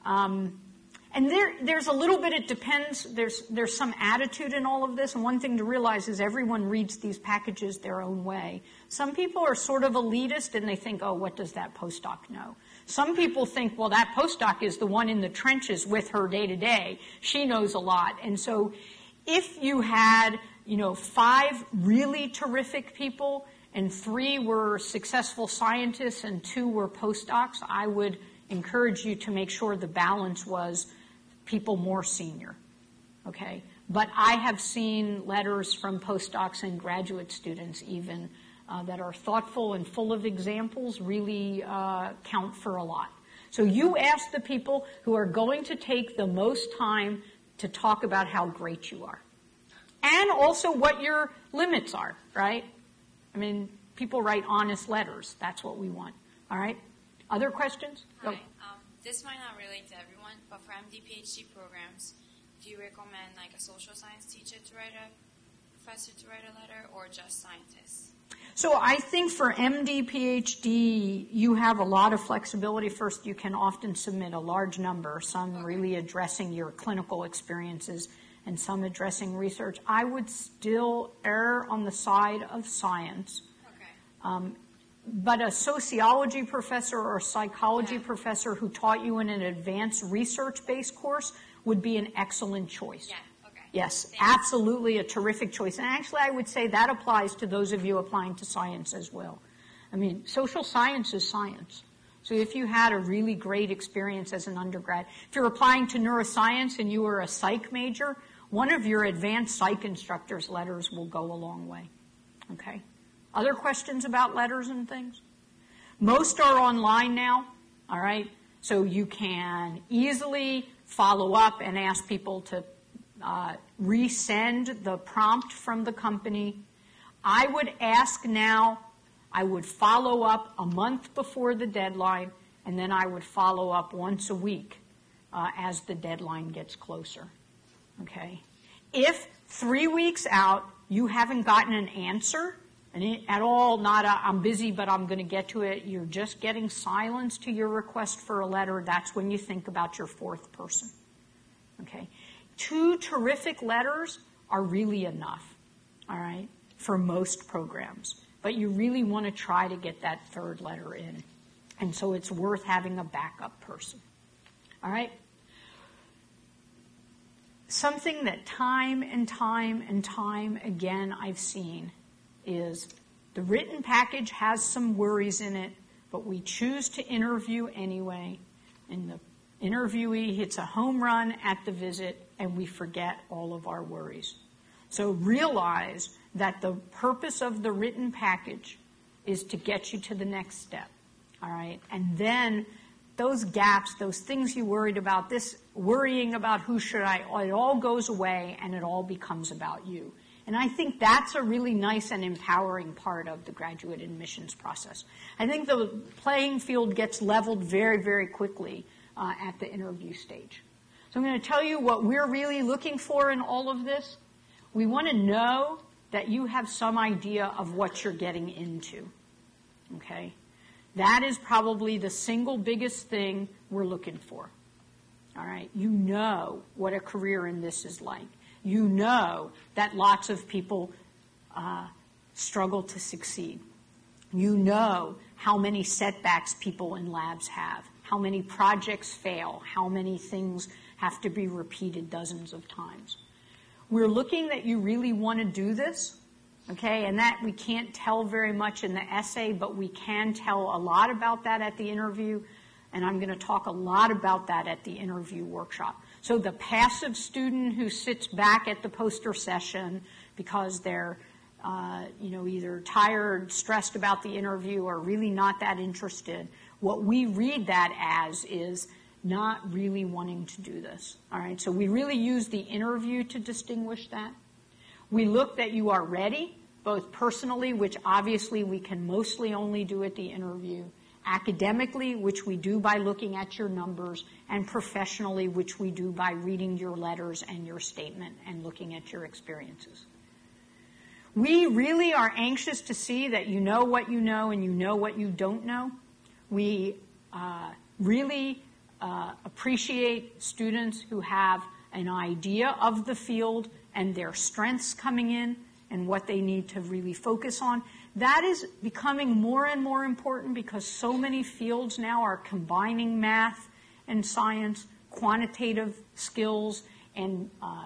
um, and there, there's a little bit, it depends, there's, there's some attitude in all of this, and one thing to realize is everyone reads these packages their own way. Some people are sort of elitist and they think, oh, what does that postdoc know? Some people think, well, that postdoc is the one in the trenches with her day to day. She knows a lot. And so if you had, you know, five really terrific people and three were successful scientists and two were postdocs, I would encourage you to make sure the balance was people more senior, okay? But I have seen letters from postdocs and graduate students even uh, that are thoughtful and full of examples, really uh, count for a lot. So you ask the people who are going to take the most time to talk about how great you are. And also what your limits are, right? I mean, people write honest letters. That's what we want, all right? Other questions? Hi. Um, this might not relate to everyone, but for M D PhD programs, do you recommend like a social science teacher to write a professor to write a letter, or just scientists? So I think for M D PhD, you have a lot of flexibility. First, you can often submit a large number, some okay. really addressing your clinical experiences and some addressing research. I would still err on the side of science. Okay. Um, But a sociology professor or a psychology yeah. professor who taught you in an advanced research-based course would be an excellent choice. Yeah, okay. Yes, Thanks. absolutely a terrific choice. And actually, I would say that applies to those of you applying to science as well. I mean, social science is science. So if you had a really great experience as an undergrad, if you're applying to neuroscience and you were a psych major, one of your advanced psych instructor's letters will go a long way. Okay? Other questions about letters and things? Most are online now, all right? So you can easily follow up and ask people to uh, resend the prompt from the company. I would ask now, I would follow up a month before the deadline, and then I would follow up once a week uh, as the deadline gets closer, okay? If three weeks out you haven't gotten an answer, and it, at all, not a, I'm busy, but I'm going to get to it. You're just getting silence to your request for a letter. That's when you think about your fourth person. Okay? Two terrific letters are really enough, all right, for most programs. But you really want to try to get that third letter in. And so it's worth having a backup person. All right? Something that time and time and time again I've seen is the written package has some worries in it, but we choose to interview anyway, and the interviewee hits a home run at the visit, and we forget all of our worries. So realize that the purpose of the written package is to get you to the next step, all right? And then those gaps, those things you worried about, this worrying about who should I, it all goes away, and it all becomes about you. And I think that's a really nice and empowering part of the graduate admissions process. I think the playing field gets leveled very, very quickly uh, at the interview stage. So I'm going to tell you what we're really looking for in all of this. We want to know that you have some idea of what you're getting into, okay? That is probably the single biggest thing we're looking for, all right? You know what a career in this is like. You know that lots of people uh, struggle to succeed. You know how many setbacks people in labs have, how many projects fail, how many things have to be repeated dozens of times. We're looking that you really want to do this, okay, and that we can't tell very much in the essay, but we can tell a lot about that at the interview, and I'm going to talk a lot about that at the interview workshop. So the passive student who sits back at the poster session because they're uh, you know, either tired, stressed about the interview, or really not that interested, what we read that as is not really wanting to do this. All right, so we really use the interview to distinguish that. We look that you are ready, both personally, which obviously we can mostly only do at the interview, academically, which we do by looking at your numbers, and professionally, which we do by reading your letters and your statement and looking at your experiences. We really are anxious to see that you know what you know and you know what you don't know. We uh, really uh, appreciate students who have an idea of the field and their strengths coming in and what they need to really focus on. That is becoming more and more important because so many fields now are combining math and science, quantitative skills, and uh,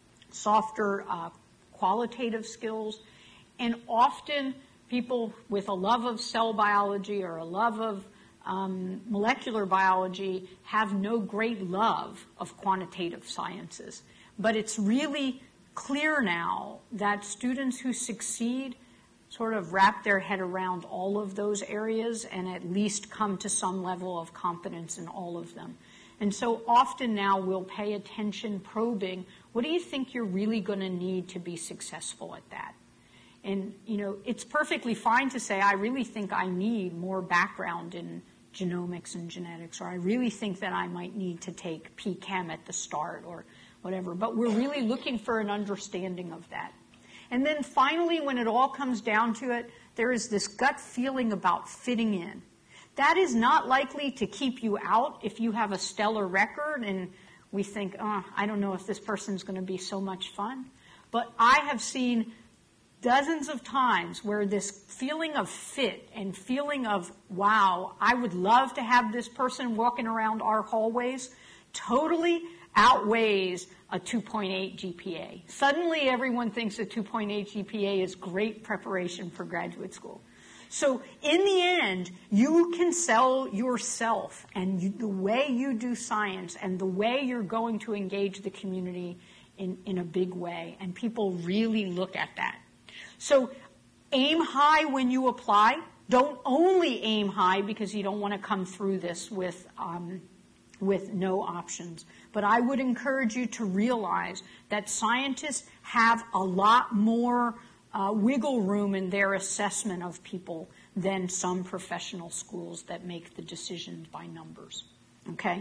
softer uh, qualitative skills. And often people with a love of cell biology or a love of um, molecular biology have no great love of quantitative sciences. But it's really clear now that students who succeed sort of wrap their head around all of those areas and at least come to some level of competence in all of them. And so often now we'll pay attention probing, what do you think you're really going to need to be successful at that? And, you know, it's perfectly fine to say, I really think I need more background in genomics and genetics, or I really think that I might need to take P Chem at the start or whatever. But we're really looking for an understanding of that. And then finally, when it all comes down to it, there is this gut feeling about fitting in. That is not likely to keep you out if you have a stellar record and we think, oh, I don't know if this person's going to be so much fun. But I have seen dozens of times where this feeling of fit and feeling of, wow, I would love to have this person walking around our hallways totally outweighs a two point eight G P A. Suddenly everyone thinks a two point eight G P A is great preparation for graduate school. So in the end, you can sell yourself and you, the way you do science and the way you're going to engage the community in, in a big way. And people really look at that. So aim high when you apply. Don't only aim high because you don't want to come through this with, um, with no options. But I would encourage you to realize that scientists have a lot more Uh, wiggle room in their assessment of people than some professional schools that make the decisions by numbers. Okay?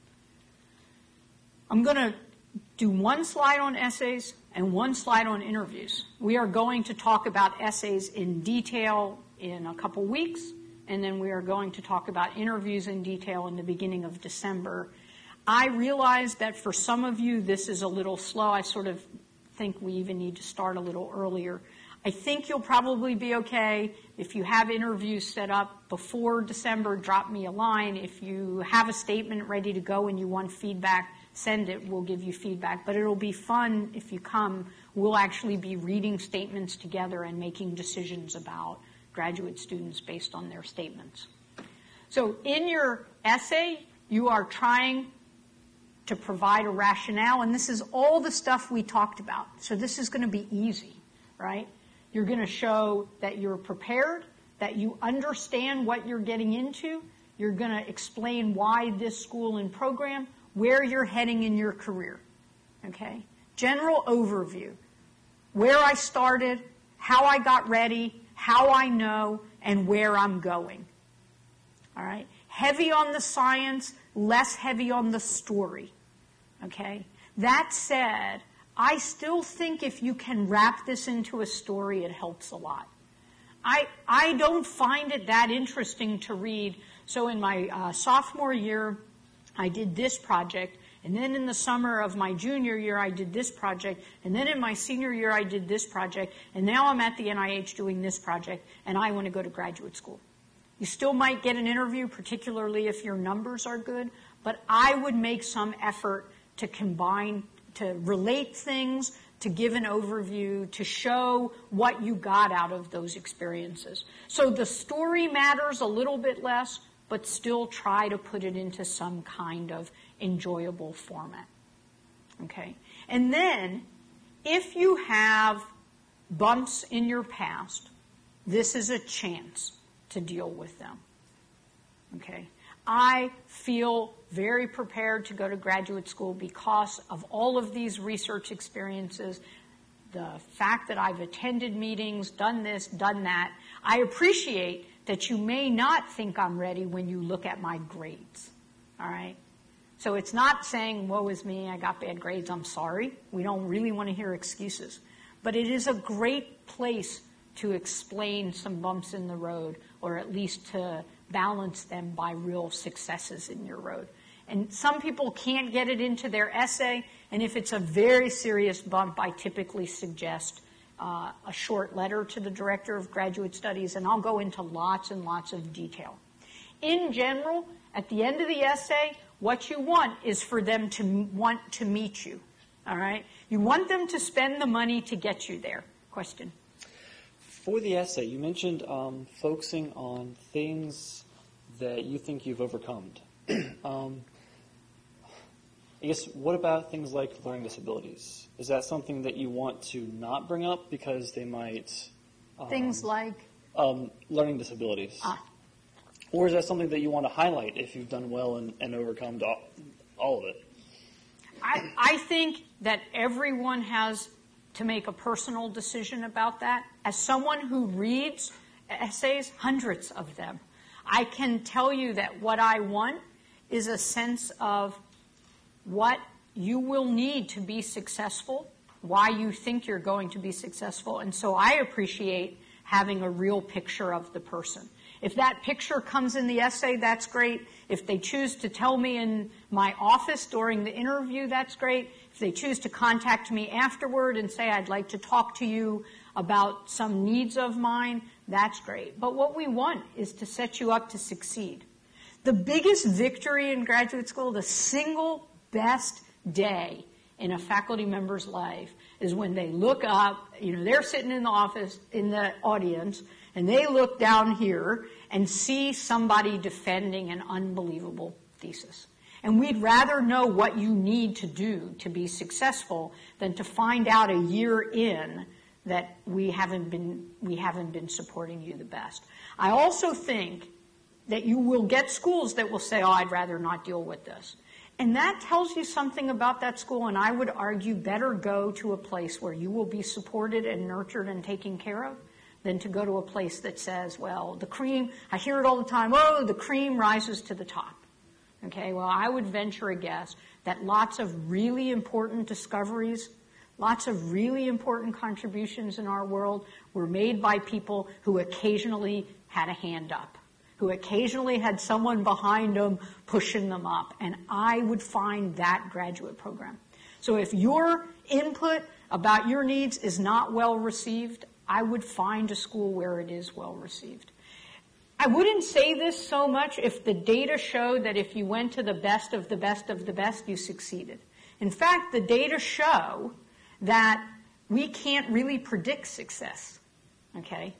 I'm going to do one slide on essays and one slide on interviews. We are going to talk about essays in detail in a couple weeks, and then we are going to talk about interviews in detail in the beginning of December. I realize that for some of you this is a little slow. I sort of think we even need to start a little earlier. I think you'll probably be okay. If you have interviews set up before December, drop me a line. If you have a statement ready to go and you want feedback, send it. We'll give you feedback. But it'll be fun if you come. We'll actually be reading statements together and making decisions about graduate students based on their statements. So in your essay, you are trying to provide a rationale, and this is all the stuff we talked about. So this is going to be easy, right? You're going to show that you're prepared, that you understand what you're getting into. You're going to explain why this school and program, where you're heading in your career. Okay? General overview. Where I started, how I got ready, how I know, and where I'm going. All right? Heavy on the science, less heavy on the story. Okay? That said, I still think if you can wrap this into a story, it helps a lot. I, I don't find it that interesting to read. So in my uh, sophomore year, I did this project, And then in the summer of my junior year, I did this project. And then in my senior year, I did this project. And now I'm at the N I H doing this project, and I want to go to graduate school. You still might get an interview, particularly if your numbers are good, but I would make some effort to combine, to relate things, to give an overview, to show what you got out of those experiences. So the story matters a little bit less, but still try to put it into some kind of enjoyable format. Okay? And then, if you have bumps in your past, this is a chance to deal with them. Okay? I feel very prepared to go to graduate school because of all of these research experiences, the fact that I've attended meetings, done this, done that. I appreciate that you may not think I'm ready when you look at my grades. All right? So it's not saying, woe is me, I got bad grades, I'm sorry. We don't really want to hear excuses. But it is a great place to explain some bumps in the road, or at least to balance them by real successes in your road. And some people can't get it into their essay, and if it's a very serious bump, I typically suggest uh, a short letter to the Director of Graduate Studies, and I'll go into lots and lots of detail. In general, at the end of the essay, what you want is for them to want to meet you, all right? You want them to spend the money to get you there. Question? For the essay, you mentioned um, focusing on things that you think you've overcome. um, I guess, what about things like learning disabilities? Is that something that you want to not bring up because they might... Um, things like? Um, learning disabilities. Ah. Or is that something that you want to highlight if you've done well and, and overcome all, all of it? I, I think that everyone has to make a personal decision about that. As someone who reads essays, hundreds of them, I can tell you that what I want is a sense of what you will need to be successful, why you think you're going to be successful. And so I appreciate having a real picture of the person. If that picture comes in the essay, that's great. If they choose to tell me in my office during the interview, that's great. If they choose to contact me afterward and say, I'd like to talk to you about some needs of mine, that's great. But what we want is to set you up to succeed. The biggest victory in graduate school, the single best day in a faculty member's life, is when they look up, you know, they're sitting in the office, in the audience, and they look down here and see somebody defending an unbelievable thesis. And we'd rather know what you need to do to be successful than to find out a year in that we haven't been, we haven't been supporting you the best. I also think that you will get schools that will say, oh, I'd rather not deal with this. And that tells you something about that school, and I would argue better go to a place where you will be supported and nurtured and taken care of than to go to a place that says, well, the cream, I hear it all the time, oh, the cream rises to the top. Okay, well, I would venture a guess that lots of really important discoveries, lots of really important contributions in our world were made by people who occasionally had a hand up, who occasionally had someone behind them pushing them up. And I would find that graduate program. So if your input about your needs is not well received, I would find a school where it is well received. I wouldn't say this so much if the data showed that if you went to the best of the best of the best, you succeeded. In fact, the data show that we can't really predict success. Okay?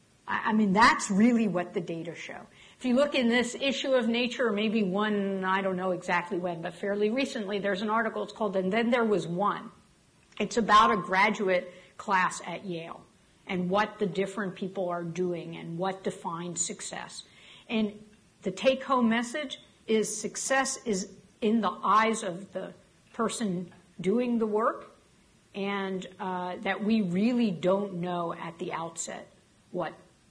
I mean, that's really what the data show. If you look in this issue of Nature, or maybe one, I don't know exactly when, but fairly recently, there's an article, it's called And Then There Was One. It's about a graduate class at Yale and what the different people are doing and what defines success. And the take-home message is success is in the eyes of the person doing the work, and uh, that we really don't know at the outset what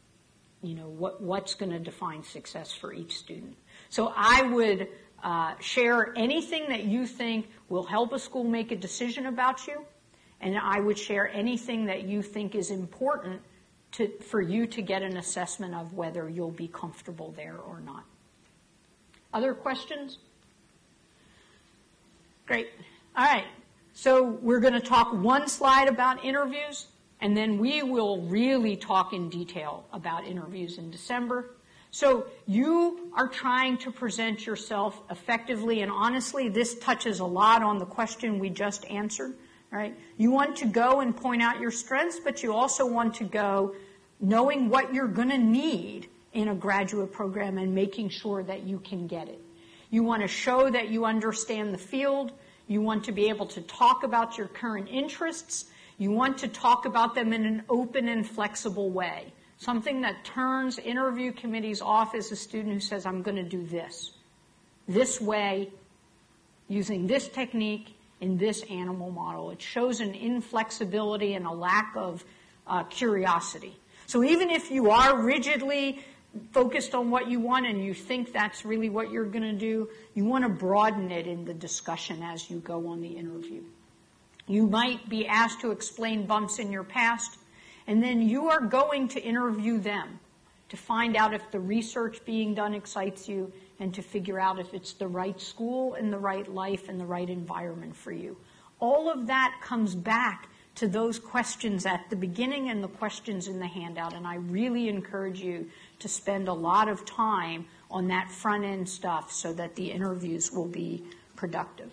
you know, what, what's going to define success for each student. So I would uh, share anything that you think will help a school make a decision about you, and I would share anything that you think is important to, for you to get an assessment of whether you'll be comfortable there or not. Other questions? Great. All right. So we're going to talk one slide about interviews, and then we will really talk in detail about interviews in December. So you are trying to present yourself effectively, and honestly, this touches a lot on the question we just answered, right? You want to go and point out your strengths, but you also want to go knowing what you're going to need in a graduate program and making sure that you can get it. You want to show that you understand the field. You want to be able to talk about your current interests. You want to talk about them in an open and flexible way. Something that turns interview committees off is a student who says, I'm going to do this. This way, using this technique, in this animal model. It shows an inflexibility and a lack of uh, curiosity. So even if you are rigidly focused on what you want and you think that's really what you're going to do, you want to broaden it in the discussion as you go on the interview. You might be asked to explain bumps in your past, and then you are going to interview them to find out if the research being done excites you and to figure out if it's the right school and the right life and the right environment for you. All of that comes back to those questions at the beginning and the questions in the handout, and I really encourage you to spend a lot of time on that front-end stuff so that the interviews will be productive.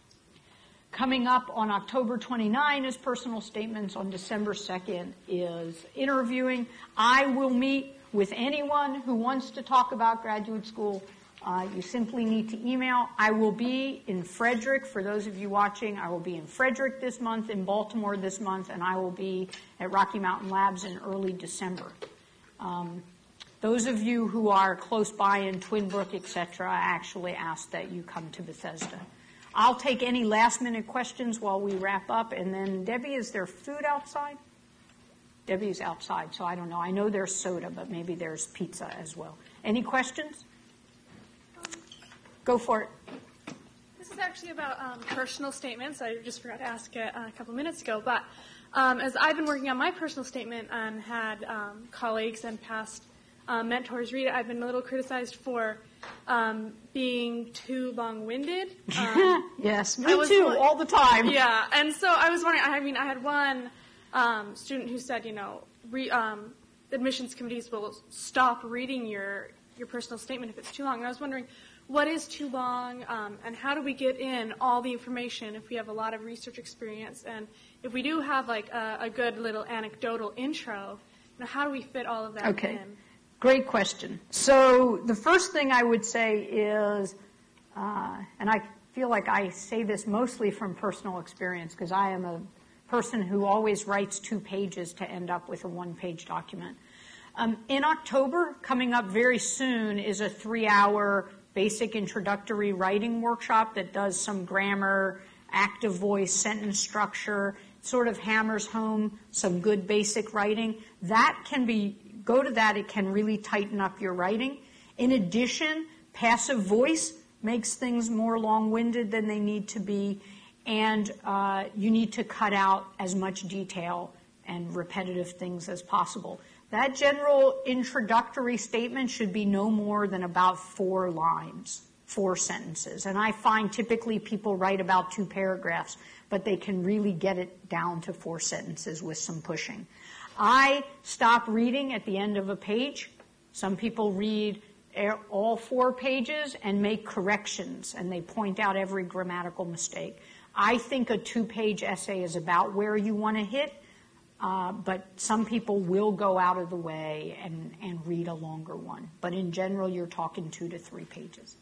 Coming up on October twenty-ninth is personal statements. On December second is interviewing. I will meet with anyone who wants to talk about graduate school. Uh, you simply need to email. I will be in Frederick. For those of you watching, I will be in Frederick this month, in Baltimore this month, and I will be at Rocky Mountain Labs in early December. Um, those of you who are close by in Twin Brook, et cetera, I actually ask that you come to Bethesda. I'll take any last-minute questions while we wrap up, and then, Debbie, is there food outside? Debbie's outside, so I don't know. I know there's soda, but maybe there's pizza as well. Any questions? Go for it. This is actually about um, personal statements. I just forgot to ask it a couple minutes ago, but um, as I've been working on my personal statement and had um, colleagues and past um, mentors read it, I've been a little criticized for um, being too long-winded. Um, yes, me too, like, all the time. Yeah, and so I was wondering, I mean, I had one um, student who said, you know, re, um, admissions committees will stop reading your, your personal statement if it's too long. And I was wondering, what is too long, um, and how do we get in all the information if we have a lot of research experience? And if we do have like a, a good little anecdotal intro, you know, how do we fit all of that okay. in? Great question. So the first thing I would say is, uh, and I feel like I say this mostly from personal experience because I am a person who always writes two pages to end up with a one-page document. Um, in October, coming up very soon, is a three-hour basic introductory writing workshop that does some grammar, active voice, sentence structure, sort of hammers home some good basic writing. That can be, go to that, it can really tighten up your writing. In addition, passive voice makes things more long-winded than they need to be, and uh, you need to cut out as much detail and repetitive things as possible. That general introductory statement should be no more than about four lines, four sentences. And I find typically people write about two paragraphs, but they can really get it down to four sentences with some pushing. I stop reading at the end of a page. Some people read all four pages and make corrections, and they point out every grammatical mistake. I think a two-page essay is about where you want to hit. Uh, but some people will go out of the way and, and read a longer one. But in general, you're talking two to three pages.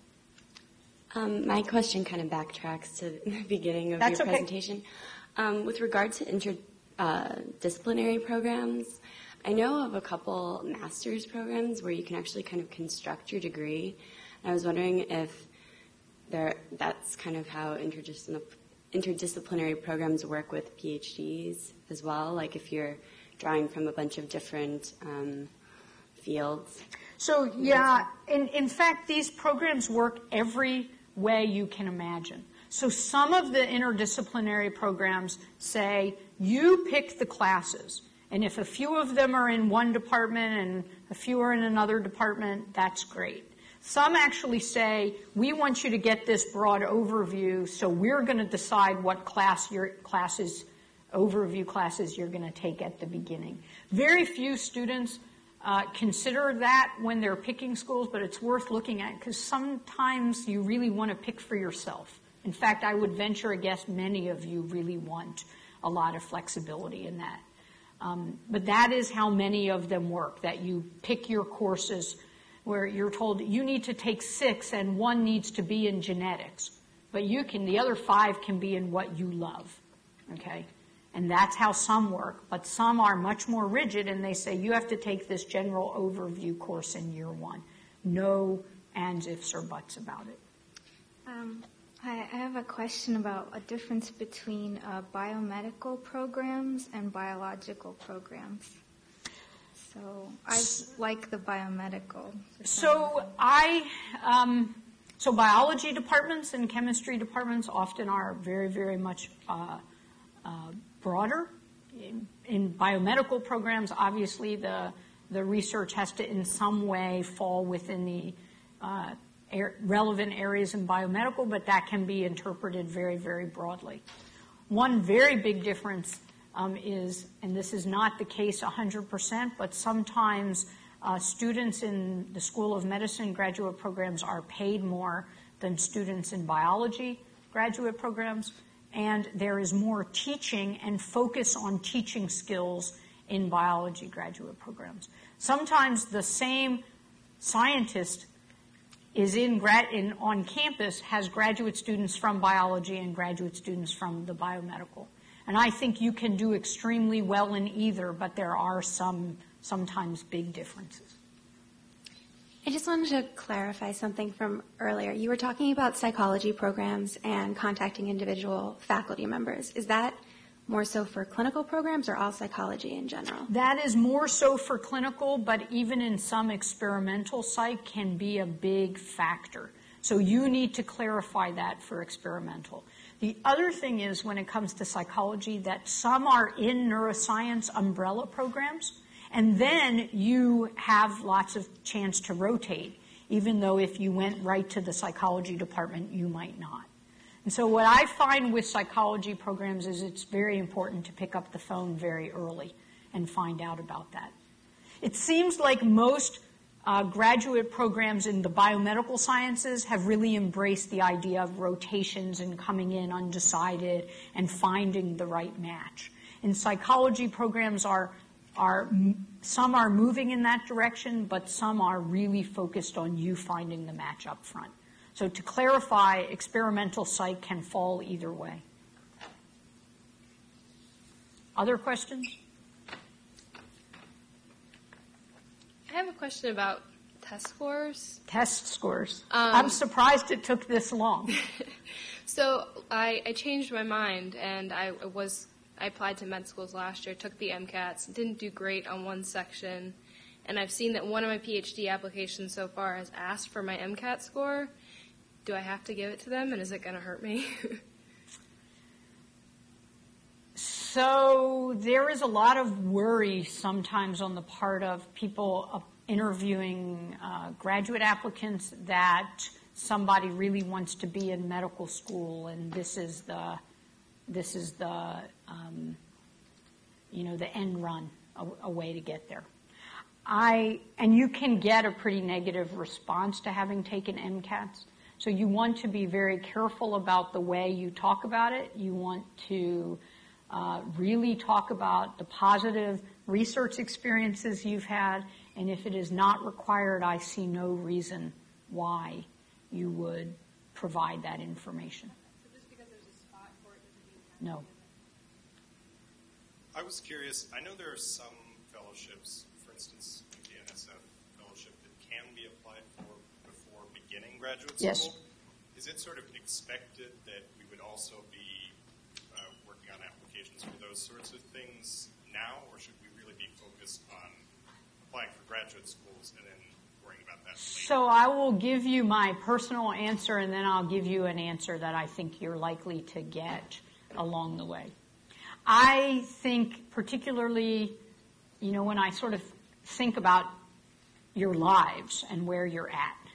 Um, my question kind of backtracks to the beginning of That's your okay. presentation. Um, with regard to interdisciplinary uh, programs, I know of a couple master's programs where you can actually kind of construct your degree. And I was wondering if there, that's kind of how interdisciplinary interdisciplinary programs work with PhDs as well, like if you're drawing from a bunch of different um, fields? So, yeah, in, in fact, these programs work every way you can imagine. So some of the interdisciplinary programs say, you pick the classes, and if a few of them are in one department and a few are in another department, that's great. Some actually say, we want you to get this broad overview, so we're going to decide what class your classes, overview classes you're going to take at the beginning. Very few students uh, consider that when they're picking schools, but it's worth looking at because sometimes you really want to pick for yourself. In fact, I would venture a guess many of you really want a lot of flexibility in that. Um, but that is how many of them work, that you pick your courses where you're told you need to take six and one needs to be in genetics. But you can, the other five can be in what you love, okay? And that's how some work. But some are much more rigid and they say you have to take this general overview course in year one. No ands, ifs, or buts about it. Um, I I have a question about a difference between uh, biomedical programs and biological programs. So I like the biomedical. So I, um, so biology departments and chemistry departments often are very, very much uh, uh, broader. In, in biomedical programs, obviously the the research has to in some way fall within the uh, air, relevant areas in biomedical, but that can be interpreted very, very broadly. One very big difference Um, is, and this is not the case one hundred percent, but sometimes uh, students in the School of Medicine graduate programs are paid more than students in biology graduate programs, and there is more teaching and focus on teaching skills in biology graduate programs. Sometimes the same scientist is in, grad, in on campus, has graduate students from biology and graduate students from the biomedical. And I think you can do extremely well in either, but there are some sometimes big differences. I just wanted to clarify something from earlier. You were talking about psychology programs and contacting individual faculty members. Is that more so for clinical programs or all psychology in general? That is more so for clinical, but even in some experimental psych can be a big factor. So you need to clarify that for experimental. The other thing is when it comes to psychology that some are in neuroscience umbrella programs, and then you have lots of chance to rotate, even though if you went right to the psychology department, you might not. And so what I find with psychology programs is it's very important to pick up the phone very early and find out about that. It seems like most Uh, graduate programs in the biomedical sciences have really embraced the idea of rotations and coming in undecided and finding the right match. In psychology programs are, are some are moving in that direction, but some are really focused on you finding the match up front. So to clarify, experimental psych can fall either way. Other questions? I have a question about test scores. Test scores. Um, I'm surprised it took this long. So I, I changed my mind, and I was I applied to med schools last year, took the MCATs, didn't do great on one section, and I've seen that one of my PhD applications so far has asked for my MCAT score. Do I have to give it to them, and is it going to hurt me? So there is a lot of worry sometimes on the part of people uh, interviewing uh, graduate applicants that somebody really wants to be in medical school, and this is the this is the um, you know the end run, a, a way to get there. I and you can get a pretty negative response to having taken MCATs. So you want to be very careful about the way you talk about it. You want to Uh, really talk about the positive research experiences you've had, and if it is not required, I see no reason why you would provide that information. So just because there's a spot for it doesn't mean you have No. I was curious, I know there are some fellowships, for instance, like the N S F fellowship, that can be applied for before beginning graduate school. Yes. Is it sort of expected that we would also be for those sorts of things now, or should we really be focused on applying for graduate schools and then worrying about that later? So I will give you my personal answer, and then I'll give you an answer that I think you're likely to get along the way. I think particularly, you know, when I sort of think about your lives and where you're at,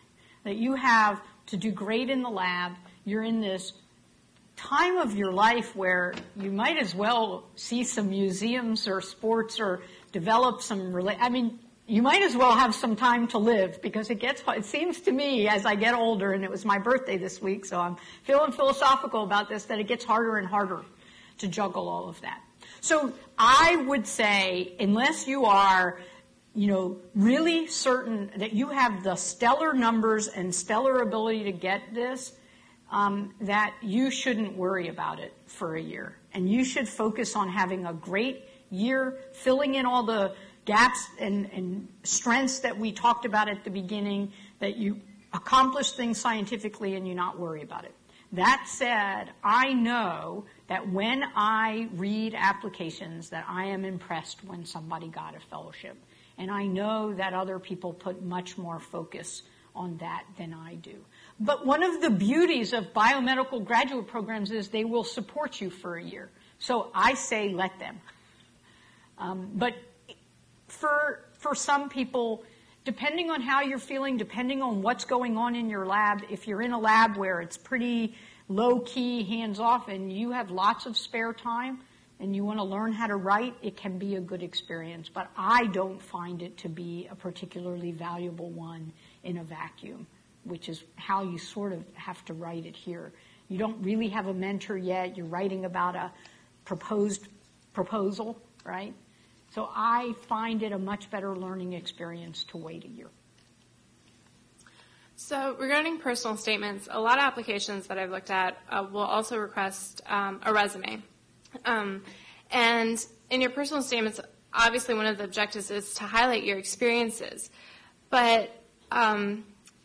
that you have to do great in the lab. You're in this time of your life where you might as well see some museums or sports or develop some, rela- I mean, you might as well have some time to live, because it gets, it seems to me as I get older, and it was my birthday this week, so I'm feeling philosophical about this, that it gets harder and harder to juggle all of that. So I would say, unless you are, you know, really certain that you have the stellar numbers and stellar ability to get this, um, that you shouldn't worry about it for a year. And you should focus on having a great year, filling in all the gaps and, and strengths that we talked about at the beginning, that you accomplish things scientifically and you not worry about it. That said, I know that when I read applications that I am impressed when somebody got a fellowship. And I know that other people put much more focus on that than I do. But one of the beauties of biomedical graduate programs is they will support you for a year. So I say let them. Um, but for for some people, depending on how you're feeling, depending on what's going on in your lab, if you're in a lab where it's pretty low-key, hands-off, and you have lots of spare time and you want to learn how to write, it can be a good experience. But I don't find it to be a particularly valuable one in a vacuum, which is how you sort of have to write it here. You don't really have a mentor yet. You're writing about a proposed proposal, right? So I find it a much better learning experience to wait a year. So regarding personal statements, a lot of applications that I've looked at uh, will also request um, a resume. Um, and in your personal statements, obviously one of the objectives is to highlight your experiences. But um,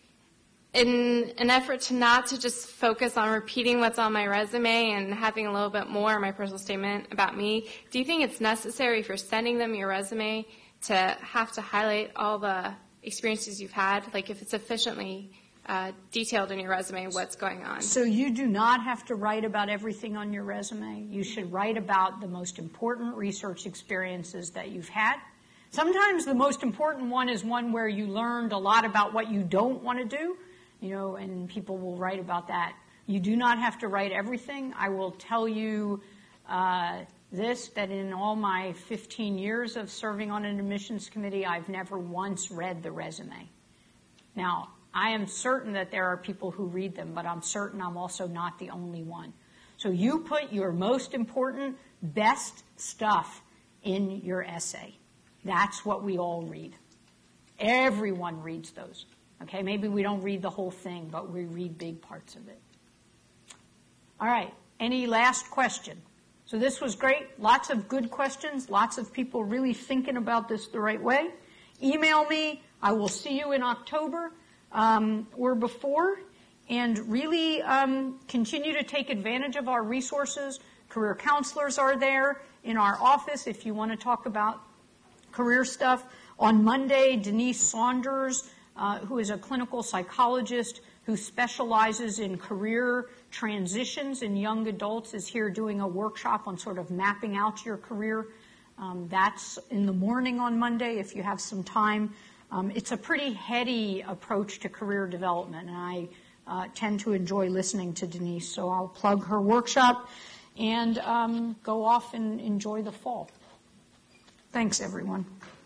in an effort to not to just focus on repeating what's on my resume and having a little bit more in my personal statement about me, do you think it's necessary for sending them your resume to have to highlight all the experiences you've had? Like if it's sufficiently uh, detailed in your resume what's going on? So you do not have to write about everything on your resume. You should write about the most important research experiences that you've had. Sometimes the most important one is one where you learned a lot about what you don't want to do. You know, and people will write about that. You do not have to write everything. I will tell you uh, this, that in all my fifteen years of serving on an admissions committee, I've never once read the resume. Now, I am certain that there are people who read them, but I'm certain I'm also not the only one. So you put your most important, best stuff in your essay. That's what we all read. Everyone reads those. Okay, maybe we don't read the whole thing, but we read big parts of it. All right, any last question? So this was great. Lots of good questions. Lots of people really thinking about this the right way. Email me. I will see you in October um, or before. And really um, continue to take advantage of our resources. Career counselors are there in our office if you want to talk about career stuff. On Monday, Denise Saunders, Uh, who is a clinical psychologist who specializes in career transitions in young adults, is here doing a workshop on sort of mapping out your career. Um, that's in the morning on Monday if you have some time. Um, it's a pretty heady approach to career development, and I uh, tend to enjoy listening to Denise, so I'll plug her workshop and um, go off and enjoy the fall. Thanks, everyone.